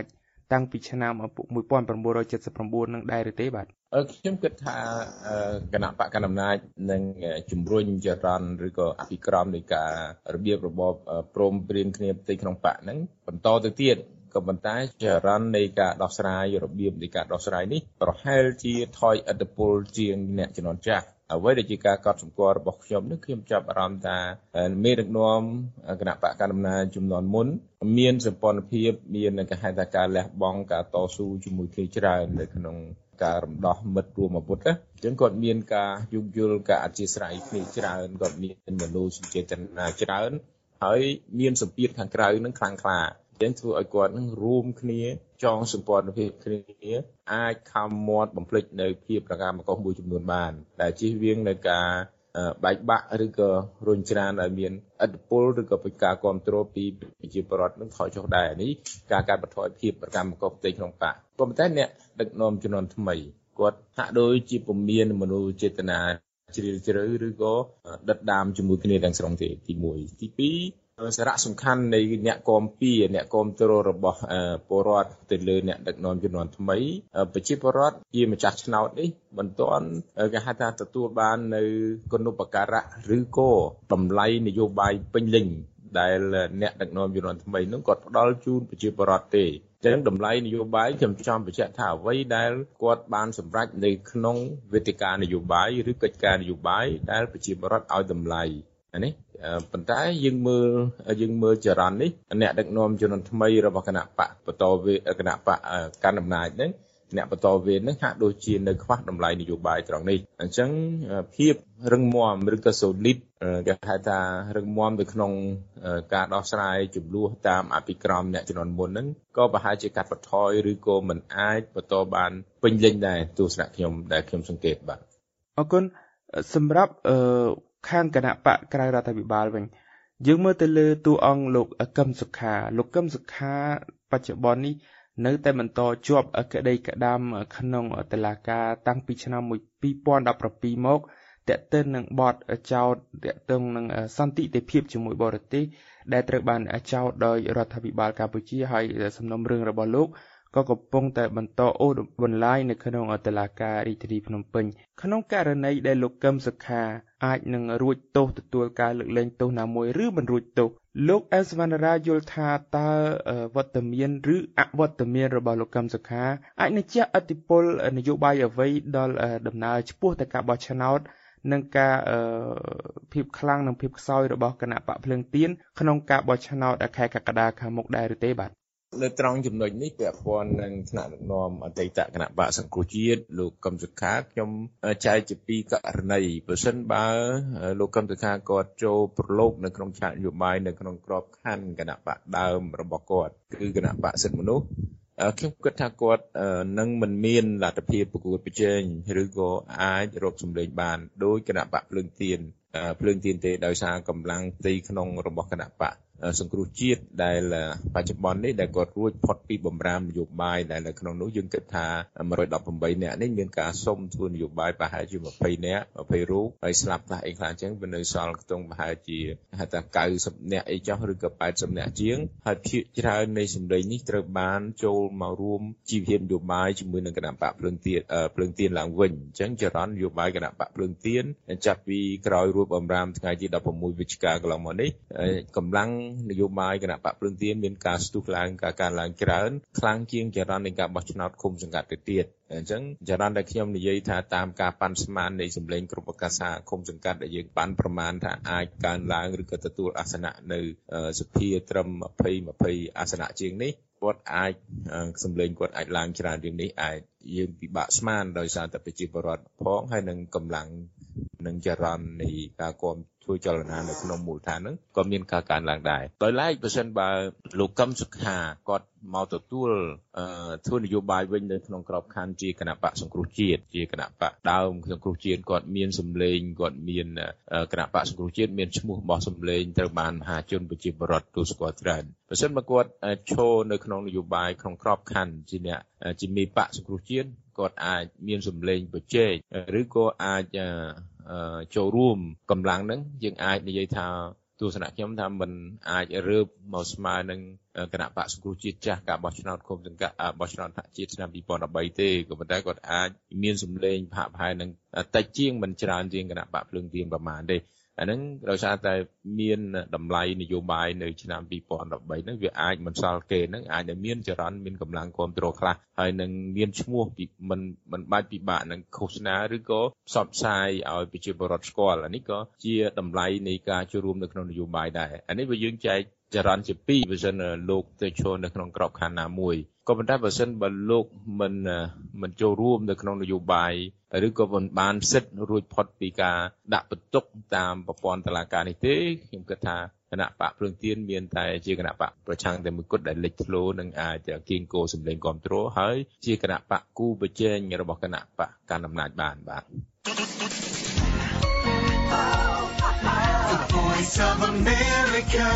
តាំងពីឆ្នាំmột nghìn chín trăm七十九នឹងដែរឬទេបាទខ្ញុំគិតថាគណៈបកកណ្ដាលអំណាចនឹងជំរុញចរន្តឬក៏អភិក្រមនៃការរបៀបរបបព្រមព្រៀងគ្នាផ្ទៃក្នុងបកហ្នឹងបន្តទៅទៀតក៏ប៉ុន្តែចរន្តនៃការដោះស្រាយរបៀបនៃការដោះស្រាយនេះប្រហែលជាថយឥទ្ធិពលជាងអ្នកជំនាន់ចាស់អ្វីដែលជាការកត់សម្គាល់របស់ខ្ញុំនេះខ្ញុំចាប់អារម្មណ៍ថាមេដឹកនាំគណៈបកកណ្ដាលអំណាចជំនាន់មុនមានសម្ព័ន្ធភាពមានគេហៅថាការលះបង់ការតស៊ូជាមួយគ្នាច្រើននៅក្នុងការរំដោះមិត្តរួមអាវុធណាអញ្ចឹងគាត់មានការយោគយល់ការអធិស្ឋានគ្នាច្រើនគាត់មានមនោសញ្ចេតនាច្រើនហើយមានសម្ពាធខាងក្រៅនឹងខ្លាំងក្លាចឹងធ្វើឲ្យគាត់នឹងរួមគ្នាចងសម្ព័ន្ធភាពគ្នាអាចខំមាត់បំភ្លេចនៅភាពប្រការមកុសមួយចំនួនបានដែលជៀសវាងនៅការបែកបាក់ឬក៏រុញច្រានឲ្យមានឥទ្ធិពលឬក៏ពីការគ្រប់គ្រងពីប្រជាពលរដ្ឋនឹងថយចុះដែរនេះការកាត់បន្ថយភាពប្រការមកុសផ្ទៃក្នុងបកក៏ប៉ុន្តែអ្នកដឹកនាំជំនាន់ថ្មីគាត់ហាក់ដូចជាពុំមានមនោចេតនាជ្រាលជ្រៅឬក៏ដិតដាមជាមួយគ្នាទាំងស្រុងទេទីមួយទីពីរសារៈសំខាន់នៃអ្នកគាំពៀអ្នកគាំទ្ររបស់ពលរដ្ឋទៅលើអ្នកដឹកនាំជំនាន់ថ្មីប្រជាពលរដ្ឋជាម្ចាស់ឆ្នោតនេះមិនទាន់គេហៅថាទទួលបាននៅគុណូបការៈឬក៏តម្លៃនយោបាយពេញលេញដែលអ្នកដឹកនាំជំនាន់ថ្មីនោះគាត់ផ្ដល់ជូនប្រជាពលរដ្ឋទេចឹងតម្លៃនយោបាយខ្ញុំចង់បញ្ជាក់ថាអ្វីដែលគាត់បានសម្រេចនៅក្នុងវេទិកានយោបាយឬកិច្ចការនយោបាយដែលប្រជាពលរដ្ឋឲ្យតម្លៃនេះប៉ុន្តែយើងមើលយើងមើលចរន្តនេះអ្នកដឹកនាំជំនាន់ថ្មីរបស់គណៈបកបន្តវេគណៈបកកណ្ដាលអំណាចហ្នឹងអ្នកបន្តវេនហ្នឹងហាក់ដូចជានៅខ្វះតម្លៃនយោបាយត្រង់នេះអញ្ចឹងភាពរឹងមាំឬក៏ solid គេហៅថារឹងមាំនៅក្នុងការដោះស្រាយចំនួនតាមអភិក្រមអ្នកជំនាន់មុនហ្នឹងក៏ប្រហែលជាកាត់បន្ថយឬក៏មិនអាចបន្តបានពេញលេញដែរទស្សនៈខ្ញុំដែលខ្ញុំសង្កេតបាទអរគុណសម្រាប់អឺខាងគណៈបកក្រៅរដ្ឋាភិបាលវិញយើងមើលទៅលើតួអង្គលោកកឹមសុខាលោកកឹមសុខាបច្ចុប្បន្ននេះនៅតែបន្តជាប់ក្តីក្តាមក្នុងតុលាការតាំងពីឆ្នាំពីរពាន់ដប់ប្រាំពីរមកតេតិននឹងបទចោទតេតិននឹងសន្តិទិភាពជាមួយបរទេសដែលត្រូវបានចោទដោយរដ្ឋាភិបាលកម្ពុជាហើយសំណុំរឿងរបស់លោកក៏កំពុងតែបន្តអូសបន្លាយនៅក្នុងតុលាការរាជធានីភ្នំពេញក្នុងករណីដែលលោកកឹមសុខាអាចនឹងរួចទោសទទួលការលើកលែងទោសណាមួយឬមិនរួចទោសលោកអែលសវណ្ណរាយល់ថាតើវត្តមានឬអវត្តមានរបស់លោកកឹមសុខាអាចនឹងជះឥទ្ធិពលនយោបាយអ្វីដល់ដំណើរឆ្ពោះទៅការបោះឆ្នោតនិងការភាពខ្លាំងនិងភាពខ្សោយរបស់គណៈបកភ្លើងទៀនក្នុងការបោះឆ្នោតខែកក្កដាខាងមុខដែរឬទេបាទលើត្រង់ចំណុចនេះពាក់ព័ន្ធនឹងថ្នាក់ដឹកនាំអតីតគណៈបកសង្គ្រោះជាតិលោកកឹមសុខាខ្ញុំចែកជាពីរករណីបើសិនបើលោកកឹមសុខាគាត់ចូលប្រឡូកនៅក្នុងឆាកនយោបាយនៅក្នុងក្របខ័ណ្ឌគណៈបកដើមរបស់គាត់គឺគណៈបកសិទ្ធិមនុស្សខ្ញុំគិតថាគាត់នឹងមិនមានលទ្ធភាពប្រកួតប្រជែងឬក៏អាចរកសម្លេងបានដោយគណៈបកភ្លើងទៀនភ្លើងទៀនទេដោយសារកម្លាំងផ្ទៃក្នុងរបស់គណៈបកសង្គ្រោះជាតិដែលបច្ចុប្បន្ននេះដែលគាត់រួចផុតពីបំរាមនយោបាយដែលនៅក្នុងនោះយើងគិតថាmột trăm mười támនាក់នេះមានការសុំធ្វើនយោបាយប្រហែលជាยี่สิบនាក់ยี่สิบរូបហើយស្លាប់ខ្លះអីខ្លះអញ្ចឹងវានៅសល់ខ្ទង់ប្រហែលជាហៅថា九十នាក់អីចុះឬក៏แปดสิบនាក់ជាងហើយភាគច្រើននៃសម្លេងនេះត្រូវបានចូលមករួមជីវភាពនយោបាយជាមួយនឹងគណៈបកភ្លើងទៀនភ្លើងទៀនឡើងវិញអញ្ចឹងចរន្តនយោបាយគណៈបកភ្លើងទៀនចាប់ពីក្រោយរួចបំរាមថ្ងៃទី16វិច្ឆិកាកន្លងមកនេះកម្លាំងនយោបាយគណៈបកភ្លើងទៀនមានការស្ទុះឡើងការកើនឡើងច្រើនខ្លាំងជាងចរន្តនៃការបោះឆ្នោតឃុំសង្កាត់ទៅទៀតអញ្ចឹងចរន្តដែលខ្ញុំនិយាយថាតាមការប៉ាន់ស្មាននៃសម្លេងគ្រប់ឱកាសឃុំសង្កាត់ដែលយើងប៉ាន់ប្រមាណថាអាចកើនឡើងឬក៏ទទួលអាសនៈនៅសភាត្រឹមยี่สิบ ยี่สิบអាសនៈជាងនេះគាត់អាចសម្លេងគាត់អាចឡើងច្រើនជាងនេះអាចយើងពិបាកស្មានដោយសារតែប្រជាពលរដ្ឋផងហើយនឹងកម្លាំងនឹងចរន្តនៃការគាំធ្វើចលនានៅក្នុងមូលដ្ឋានហ្នឹងក៏មានការកើនឡើងដែរដោយឡែកបើសិនបើលោកកឹមសុខាគាត់មកទទួលធ្វើនយោបាយវិញនៅក្នុងក្របខ័ណ្ឌជាគណៈបកសង្គ្រោះជាតិជាគណៈបកដើមសង្គ្រោះជាតិគាត់មានសម្លេងគាត់មានគណៈបកសង្គ្រោះជាតិមានឈ្មោះរបស់សម្លេងត្រូវបានមហាជនប្រជាពលរដ្ឋទូស្គាល់ច្រើនបើសិនបើគាត់ឈរនៅក្នុងនយោបាយក្នុងក្របខ័ណ្ឌជាអ្នកជាមេបកសង្គ្រោះជាតិគាត់អាចមានសម្លេងប្រជែកឬក៏អាចចូលរួមកម្លាំងហ្នឹងយើងអាចនិយាយថាទស្សនៈខ្ញុំថាมันអាចរើបមកស្មើនឹងគណៈបកសង្គ្រោះជាតិចាស់ការបោះឆ្នោតឃុំសង្កាត់បោះឆ្នោតថ្នាក់ជាតិឆ្នាំពីរពាន់ដប់បីទេក៏ប៉ុន្តែគាត់អាចមានសម្លេងផាកផាយនឹងតិចជាងមិនច្រើនជាងគណៈបកភ្លើងទៀនប្រមាណទេអាហ្នឹងដោយសារតែមានតម្លៃនយោបាយនៅឆ្នាំពីរពាន់ដប់បីហ្នឹងវាអាចមិនសល់គេហ្នឹងអាចតែមានចរន្តមានកម្លាំងគ្រប់គ្រងខ្លះហើយនឹងមានឈ្មោះពីមិនមិនបាច់ពិបាកនឹងឃោសនាឬក៏ផ្សព្វផ្សាយឲ្យប្រជាពលរដ្ឋស្គាល់អានេះក៏ជាតម្លៃនៃការចូលរួមនៅក្នុងនយោបាយដែរអានេះបើយើងចែកចរន្តជាពីរបើសិនលោកទៅចូលនៅក្នុងក្របខ័ណ្ឌណាមួយក៏ប៉ុន្តែបើសិនបើលោកមិនមិនចូលរួមនៅក្នុងនយោបាយឬក៏មិនបានសិទ្ធិរួចផុតពីការដាក់បន្ទុកតាមប្រព័ន្ធតុលាការនេះទេខ្ញុំគិតថាគណៈបកភ្លើងទៀនមានតែជាគណៈបកប្រឆាំងតែមួយគត់ដែលលេចធ្លោនិងអាចគៀងគោសម្លេងគ្រប់គ្រងហើយជាគណៈបកគូប្រជែងរបស់គណៈបកកាន់អំណាចបានបាទ The Voice of America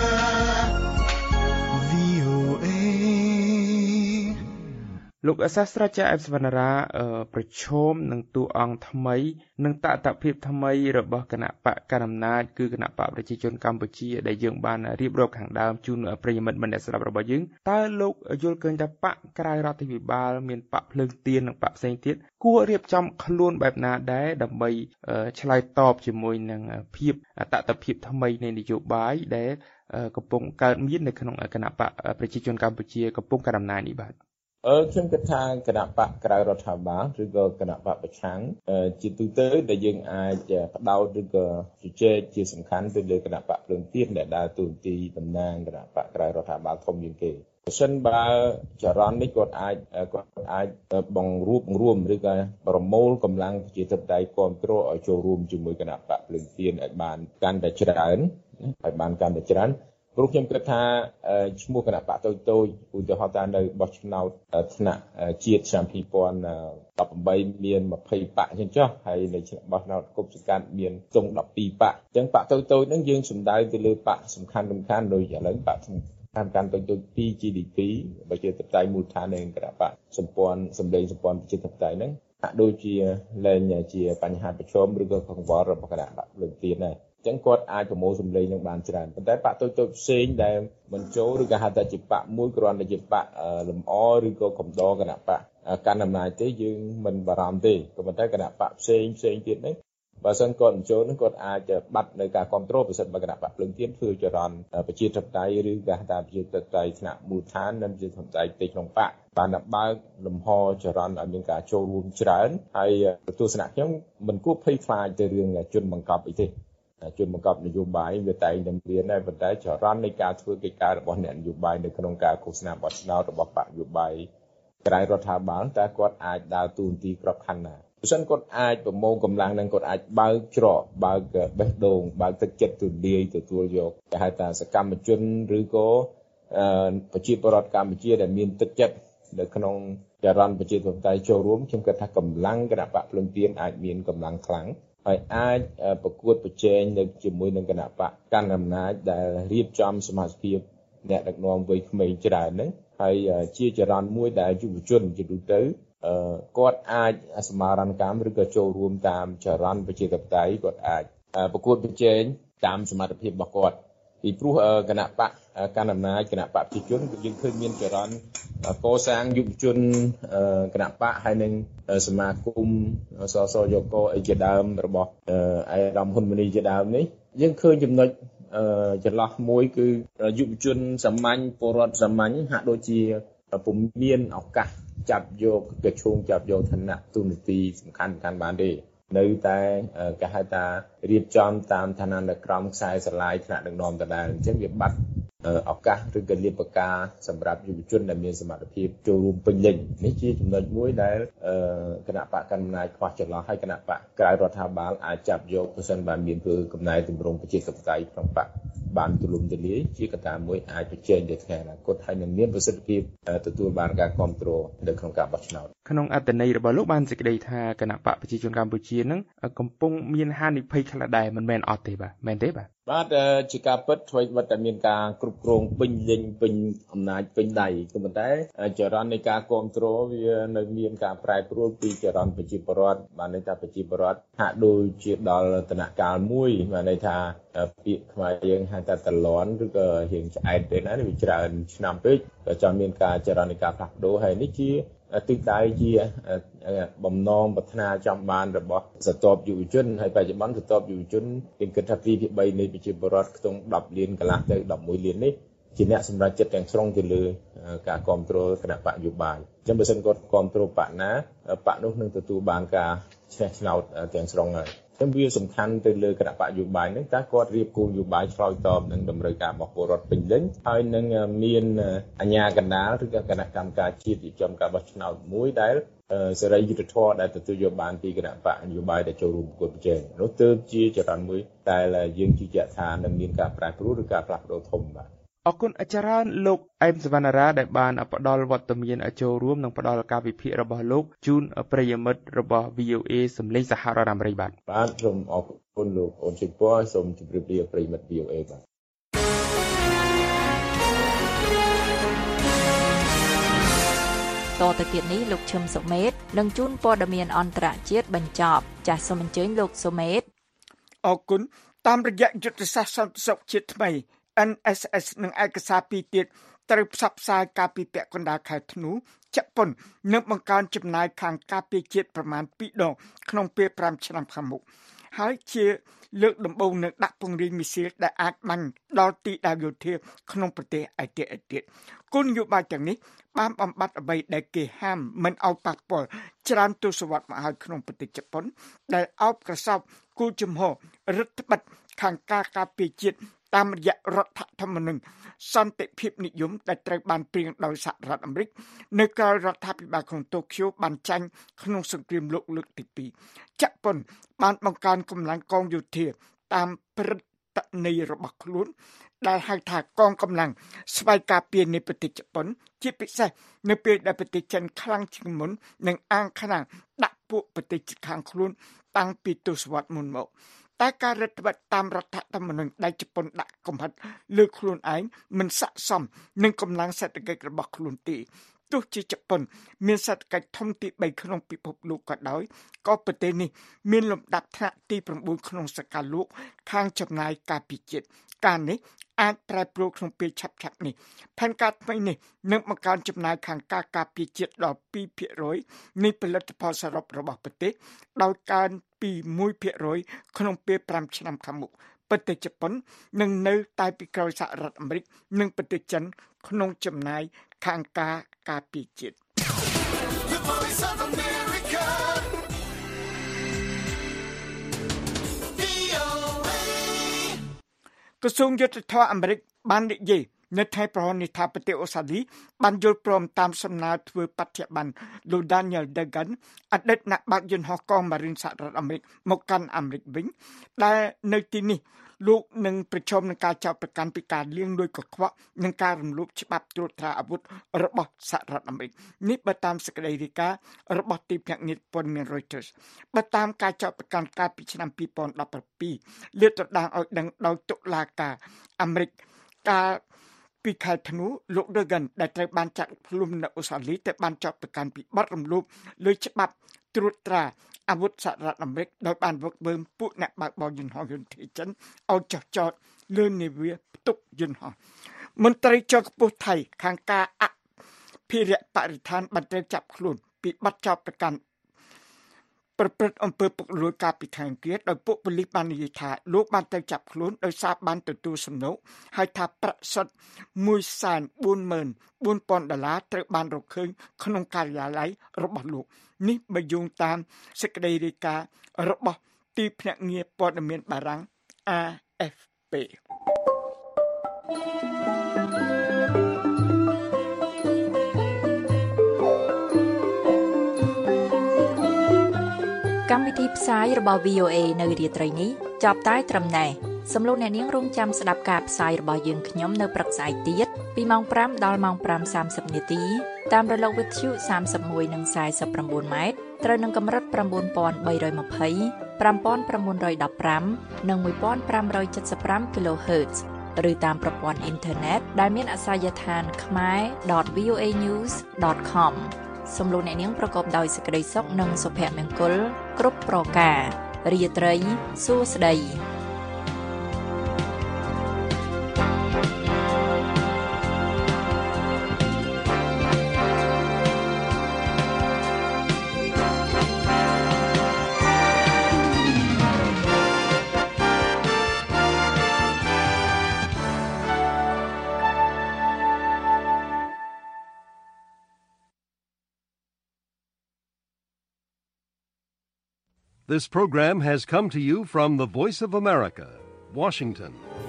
លោកអសាស្ត្រាចារ្យអេបសវណ្ណារាប្រឈមនឹងតួអង្គថ្មីនិងតតភាពថ្មីរបស់គណៈបកកណ្ដាលអំណាចគឺគណៈបកប្រជាជនកម្ពុជាដែលយើងបានរៀបរាប់ខាងដើមជូនប្រិយមិត្តអ្នកស្ដាប់របស់យើងតើលោកយល់ឃើញថាបកក្រៅរដ្ឋាភិបាលមានបកភ្លើងទៀននិងបកផ្សេងទៀតគួររៀបចំខ្លួនបែបណាដែរដើម្បីឆ្លើយតបជាមួយនឹងភាពតតភាពថ្មីនៃនយោបាយដែលកំពុងកើតមាននៅក្នុងគណៈបកប្រជាជនកម្ពុជាកំពុងកាន់អំណាចនេះបាទអឺខ្ញុំគិតថាគណៈបកក្រៅរដ្ឋាភិបាលឬក៏គណៈបកប្រឆាំងជាទូទៅដែលយើងអាចផ្ដោតឬក៏ជជែកជាសំខាន់ទៅលើគណៈបកភ្លើងទៀនដែលដើរតួនាទីតំណាងគណៈបកក្រៅរដ្ឋាភិបាលធំជាងគេបើសិនបើចរន្តនេះគាត់អាចគាត់អាចបង្រួបបង្រួមឬក៏ប្រមូលកម្លាំងប្រជាធិបតេយ្យគ្រប់គ្រងឲ្យចូលរួមជាមួយគណៈបកភ្លើងទៀនឲ្យបានកាន់តែច្រើនឲ្យបានកាន់តែច្រើនព្រោះខ្ញុំគិតថាឈ្មោះគណៈបកតូចតូចឧទាហរណ៍ថានៅបោះឆ្នោតថ្នាក់ជាតិឆ្នាំពីរពាន់ដប់ប្រាំបីមានម្ភៃបកអញ្ចឹងចុះហើយនៅបោះឆ្នោតគុកសង្កាត់មានទង់ដប់ពីរបកអញ្ចឹងបកតូចតូចហ្នឹងយើងសំដៅទៅលើបកសំខាន់សំខាន់ដូចឥឡូវបកសំខាន់កាន់តូចតូចពី ជី ឌី ពី ប្រជាធិបតេយ្យមូលដ្ឋាននៃគណៈបកសម្ព័ន្ធសម្លេងសម្ព័ន្ធប្រជាធិបតេយ្យហ្នឹងហាក់ដូចជាលែងជាបញ្ហាប្រឈមឬក៏កង្វល់របស់គណៈបកលើកទៀតដែរចឹងគាត់អាចប្រមូលសម្លេងនឹងបានច្រើនប៉ុន្តែបកតូចតូចផ្សេងដែលមិនចូលឬក៏ហៅថាជាបកមួយគ្រាន់តែជាបកលំអឬក៏កំដរគណៈបកកាន់អំណាចទេយើងមិនបារម្ភទេក៏ប៉ុន្តែគណៈបកផ្សេងផ្សេងទៀតនេះបើសិនគាត់មិនចូលនឹងគាត់អាចបាត់នៅការគ្រប់គ្រងប្រសិទ្ធបើគណៈបកភ្លើងទៀនធ្វើចរន្តប្រជាធិបតេយ្យឬក៏ថាប្រជាធិបតេយ្យថ្នាក់មូលដ្ឋាននិងប្រជាធិបតេយ្យទីក្នុងបកបានបើកលំហចរន្តឲ្យមានការចូលរួមច្រើនហើយទស្សនៈខ្ញុំមិនគួរភ័យខ្លាចទៅរឿងជនបង្កប់អីទេជនបង្កប់នយោបាយវាតែងតែមានដែរប៉ុន្តែចរន្តនៃការធ្វើកិច្ចការរបស់អ្នកនយោបាយនៅក្នុងការឃោសនាបោះឆ្នោតរបស់បកនយោបាយក្រៅរដ្ឋាភិបាលតើគាត់អាចដើរតួនាទីក្របខ័ណ្ឌណាបើមិនគាត់អាចប្រមូលកម្លាំងនឹងគាត់អាចបើកច្រកបើកបេះដូងបើកទឹកចិត្តទូលាយទទួលយកគេហៅថាសកម្មជនឬក៏ប្រជាពលរដ្ឋកម្ពុជាដែលមានទឹកចិត្តនៅក្នុងចរន្តប្រជាធិបតេយ្យចូលរួមខ្ញុំគិតថាកម្លាំងគណៈបកភ្លើងទៀនអាចមានកម្លាំងខ្លាំងហើយអាចប្រកួតប្រជែងនៅជាមួយនឹងគណៈបកកាន់អំណាចដែលរៀបចំសមាជិកអ្នកដឹកនាំវ័យក្មេងច្រើនហ្នឹងហើយជាចរន្តមួយដែលយុវជនជាទូទៅគាត់អាចសមារណកម្មឬក៏ចូលរួមតាមចរន្តប្រជាធិបតេយ្យគាត់អាចប្រកួតប្រជែងតាមសមត្ថភាពរបស់គាត់ពីព្រោះគណៈបកកាន់អំណាចគណៈបកប្រជាជនយើងឃើញមានចរន្តកសាងយុវជនគណៈបកហើយនឹងសមាគមសសយកកអីជាដើមរបស់អាយដាមហ៊ុនម៉ាណីជាដើមនេះយើងឃើញចំណុចចន្លោះមួយគឺយុវជនសាមញ្ញពលរដ្ឋសាមញ្ញហាក់ដូចជាពុំមានឱកាសចាប់យកកឈងចាប់យកឋានៈទូនាទីសំខាន់ៗបានទេនៅតែគេហៅថារៀបចំតាមឋានៈក្រមខ្សែស្រឡាយថ្នាក់ដឹកនាំដដែលអញ្ចឹងវាបាត់ឱកាសឬក៏លៀបពកាសម្រាប់យុវជនដែលមានសមត្ថភាពចូលរួមពេញលេញនេះជាចំណុចមួយដែលគណៈបកកណ្ដាលអំណាចខ្វះចន្លោះហើយគណៈបកក្រៅរដ្ឋាភិបាលអាចចាប់យកប្រសិនបើមានធ្វើកំណែទម្រង់ប្រជាធិបតេយ្យក្នុងបកបានទូលំទូលាយជាកត្តាមួយអាចប្រជែងទៅថ្ងៃអនាគតហើយនឹងមានប្រសិទ្ធភាពទទួលបានការគ្រប់គ្រងនៅក្នុងការបោះឆ្នោតក្នុងអត្ថន័យរបស់លោកបានសេចក្តីថាគណៈបកប្រជាជនកម្ពុជានឹងកំពុងមានហានិភ័យខ្លះដែរមិនមែនអត់ទេបាទមែនទេបាទបាទជាការពិតធ្វើឲ្យតែមានការគ្រប់គ្រងពេញលេញពេញអំណាចពេញដៃក៏ប៉ុន្តែចរន្តនៃការគ្រប់គ្រងវានៅមានការប្រែប្រួលពីចរន្តប្រជាពលរដ្ឋបានន័យថាប្រជាពលរដ្ឋហាក់ដូចជាដល់ដំណាក់កាលមួយបានន័យថាពាក្យខ្មែរយើងហៅថាតលន់ឬក៏រៀងឆ្អែតទេណាវាច្រើនឆ្នាំពេកក៏ចាំមានការចរន្តនៃការផ្លាស់ប្ដូរហើយនេះជាទិសដៅជាបំណងប្រាថ្នាចង់បានរបស់ស្ទាប់យុវជនហើយបច្ចុប្បន្នស្ទាប់យុវជនគេគិតថាពីរភាគបីនៃប្រជាពលរដ្ឋខ្ទង់ដប់លានកន្លះទៅដប់មួយលាននេះជាអ្នកសម្រេចចិត្តទាំងស្រុងទៅលើការគ្រប់គ្រងគណៈបកនយោបាយអញ្ចឹងបើសិនគាត់គ្រប់គ្រងបកណាបកនោះនឹងទទួលបានការឆ្នះឆ្នោតទាំងស្រុងហើយអញ្ចឹងវាសំខាន់ទៅលើគណៈបកនយោបាយហ្នឹងតើគាត់រៀបគោលនយោបាយឆ្លើយតបនឹងតម្រូវការរបស់ពលរដ្ឋពេញលេញហើយនឹងមានអាជ្ញាកណ្ដាលឬក៏គណៈកម្មការជាតិរៀបចំការបោះឆ្នោតមួយដែលសេរីយុត្តិធម៌ដែលទទួលយកបានពីគណៈបកនយោបាយដែលចូលរួមប្រកួតប្រជែងនោះទើបជាចរន្តមួយដែលយើងជឿជាក់ថានឹងមានការប្រែប្រួលឬការផ្លាស់ប្ដូរធំបាទអរគុណអចារ្យលោកអែមសវណ្ណារាដែលបានផ្ដល់វត្តមានចូលរួមនិងផ្ដល់ការវិភាគរបស់លោកជូនប្រិយមិត្តរបស់ វី អូ អេ សំឡេងសហរដ្ឋអាមេរិកបាទបាទសូមអរគុណលោកអូនជិតពរសូមជម្រាបលាប្រិយមិត្ត វី អូ អេ បាទតទៅទៀតនេះលោកឈឹមសុមេតនឹងជូនព័ត៌មានអន្តរជាតិបញ្ចប់ចាសសូមអញ្ជើញលោកសុមេតអរគុណតាមរយៈយុទ្ធសាស្ត្រសន្តិសុខជាតិថ្មី เอ็น เอส เอส និងឯកសារពីរទៀតត្រូវផ្សព្វផ្សាយការពីពាក់កណ្ដាលខែធ្នូជប៉ុននឹងបង្កើនចំណាយខាងការពារជាតិប្រមាណពីរដងក្នុងពេលប្រាំឆ្នាំខាងមុខហើយជាលើកដំបូងនឹងដាក់ពង្រាយមីស៊ីលដែលអាចបាញ់ដល់ទីដៅយោធាក្នុងប្រទេសឯទៀតឯទៀតគោលនយោបាយទាំងនេះបានបំបត្តិអ្វីដែលគេហាមមិនឲ្យប៉ះពាល់ច្រើនទសវត្សរ៍មកហើយក្នុងប្រទេសជប៉ុនដែលអោបក្រសោបគូជំហររដ្ឋបិទខាងការការពារជាតិតាមរយៈរដ្ឋធម្មនុញ្ញសន្តិភាពនិយមដែលត្រូវបានព្រៀងដោយសហរដ្ឋអាមេរិកនៅក្រៅរដ្ឋាភិបាលក្នុងតូក្យូបានចាញ់ក្នុងសង្គ្រាមលោកលើកទីពីរជប៉ុនបានបង្កើនកម្លាំងកងយោធាតាមព្រឹត្តិន័យរបស់ខ្លួនដែលហៅថាកងកម្លាំងស្វ័យការពារនៃប្រទេសជប៉ុនជាពិសេសនៅពេលដែលប្រទេសចិនខ្លាំងជាងមុននិងអាងខ្លាំងដាក់ពួកប្រទេសជិតខាងខ្លួនតាំងពីទសវត្សរ៍មុនមកតែការរដ្ឋបတ်តាមរដ្ឋធម្មនុញ្ញដែលជប៉ុនដាក់កំហិតលើខ្លួនឯងមិនស័ក្តិសមនឹងកម្លាំងសេដ្ឋកិច្ចរបស់ខ្លួនទេទោះជាជប៉ុនមានសេដ្ឋកិច្ចធំទីបីក្នុងពិភពលោកក៏ដោយក៏ប្រទេសនេះមានលំដាប់ថ្នាក់ទីប្រាំបួនក្នុងសកលលោកខាងចំណាយការពារជាតិការនេះអាចប្រែប្រួលក្នុងពេលឆាប់ៗនេះផែនការថ្មីនេះនឹងបង្កើនចំណាយខាងការការពារជាតិដល់ពីរភាគរយនៃផលិតផលសរុបរបស់ប្រទេសដោយកើនពីមួយភាគរយក្នុងពេលប្រាំឆ្នាំខាងមុខប្រទេសជប៉ុននឹងនៅតែពីក្រោយសហរដ្ឋអាមេរិកនិងប្រទេសចិនក្នុងចំណាយខាងការការពារជាតិក្រសួងយុទ្ធភ័ពអាមេរិកបាននិយាយនៅថ្ងៃប្រហ័ននេះថាប្រទេសអូស្ត្រាលីបានយល់ព្រមតាមសំណើធ្វើបច្ចុប្បន្នលោក Daniel Dagan អតីតអ្នកបើកយន្តហោះកងម៉ារីនសហរដ្ឋអាមេរិកមកកាន់អាមេរិកវិញដែលនៅទីនេះលោកនឹងប្រឈមនឹងការចោទប្រកាន់ពីការលាងលុយកខ្វក់និងការរំលោភច្បាប់ត្រួតត្រាអាវុធរបស់សហរដ្ឋអាមេរិកនេះបើតាមសេចក្តីរាយការណ៍របស់ទីភ្នាក់ងារព័ត៌មាន Reuters បើតាមការចោទប្រកាន់កាលពីឆ្នាំពីរពាន់ដប់ប្រាំពីរលាតត្រដាងឲ្យដឹងដោយតុលាការអាមេរិកការពីខែធ្នូលោក Dagan ដែលត្រូវបានចាត់ខ្លួននៅអូស្ត្រាលីតែបានចោទប្រកាន់ពីបទរំលោភលើច្បាប់ត្រួតត្រាអាវុធសហរដ្ឋអាមេរិកដោយបានវឹកវើពួកអ្នកបើកបរយន្តហោះយន្តហោះចិនឲ្យចោះចោតលើនាវាផ្ទុកយន្តហោះមន្ត្រីជាន់ខ្ពស់ថៃខាងការអភិរក្សបរិស្ថានបានត្រូវចាប់ខ្លួនពីបទចោទប្រកាន់ប្រព្រឹត្តអំពើពុករលួយការពីខាងទៀតដោយពួកប៉ូលីសបាននិយាយថាលោកបានទៅចាប់ខ្លួនដោយសារបានទទួលសំណូកហើយថាប្រាក់សុទ្ធមួយសែនបួនម៉ឺនបួនពាន់ដុល្លារត្រូវបានរកឃើញក្នុងការិយាល័យរបស់លោកនេះបើយោងតាមសេចក្តីរាយការណ៍របស់ទីភ្នាក់ងារព័ត៌មានបារាំង A F P កម្មវិធីផ្សាយរបស់ វី អូ អេ នៅរាត្រីនេះចប់តែត្រឹមណេះសំឡេងអ្នកនាងរងចាំស្ដាប់ការផ្សាយរបស់យើងខ្ញុំនៅព្រឹកស្អែកទៀតពីម៉ោងប្រាំដល់ម៉ោងប្រាំសាមសិបនាទីតាមរលកវិទ្យុសាមសិបមួយនិងសាយសិបប្រាំបួនម៉ែត្រត្រូវនឹងកម្រិត ៩,៣២០ fiveនិងfifteen kilohertz ឬតាមប្រព័ន្ធអ៊ីនធឺណិតដែលមានអាសយដ្ឋាន khmer dot v o a news dot com សូមលោកអ្នកនាងប្រកបដោយសេចក្តីសុខនិងសុភមង្គលគ្រប់ប្រការរាត្រីសួស្តី This program has come to you from the Voice of America, Washington.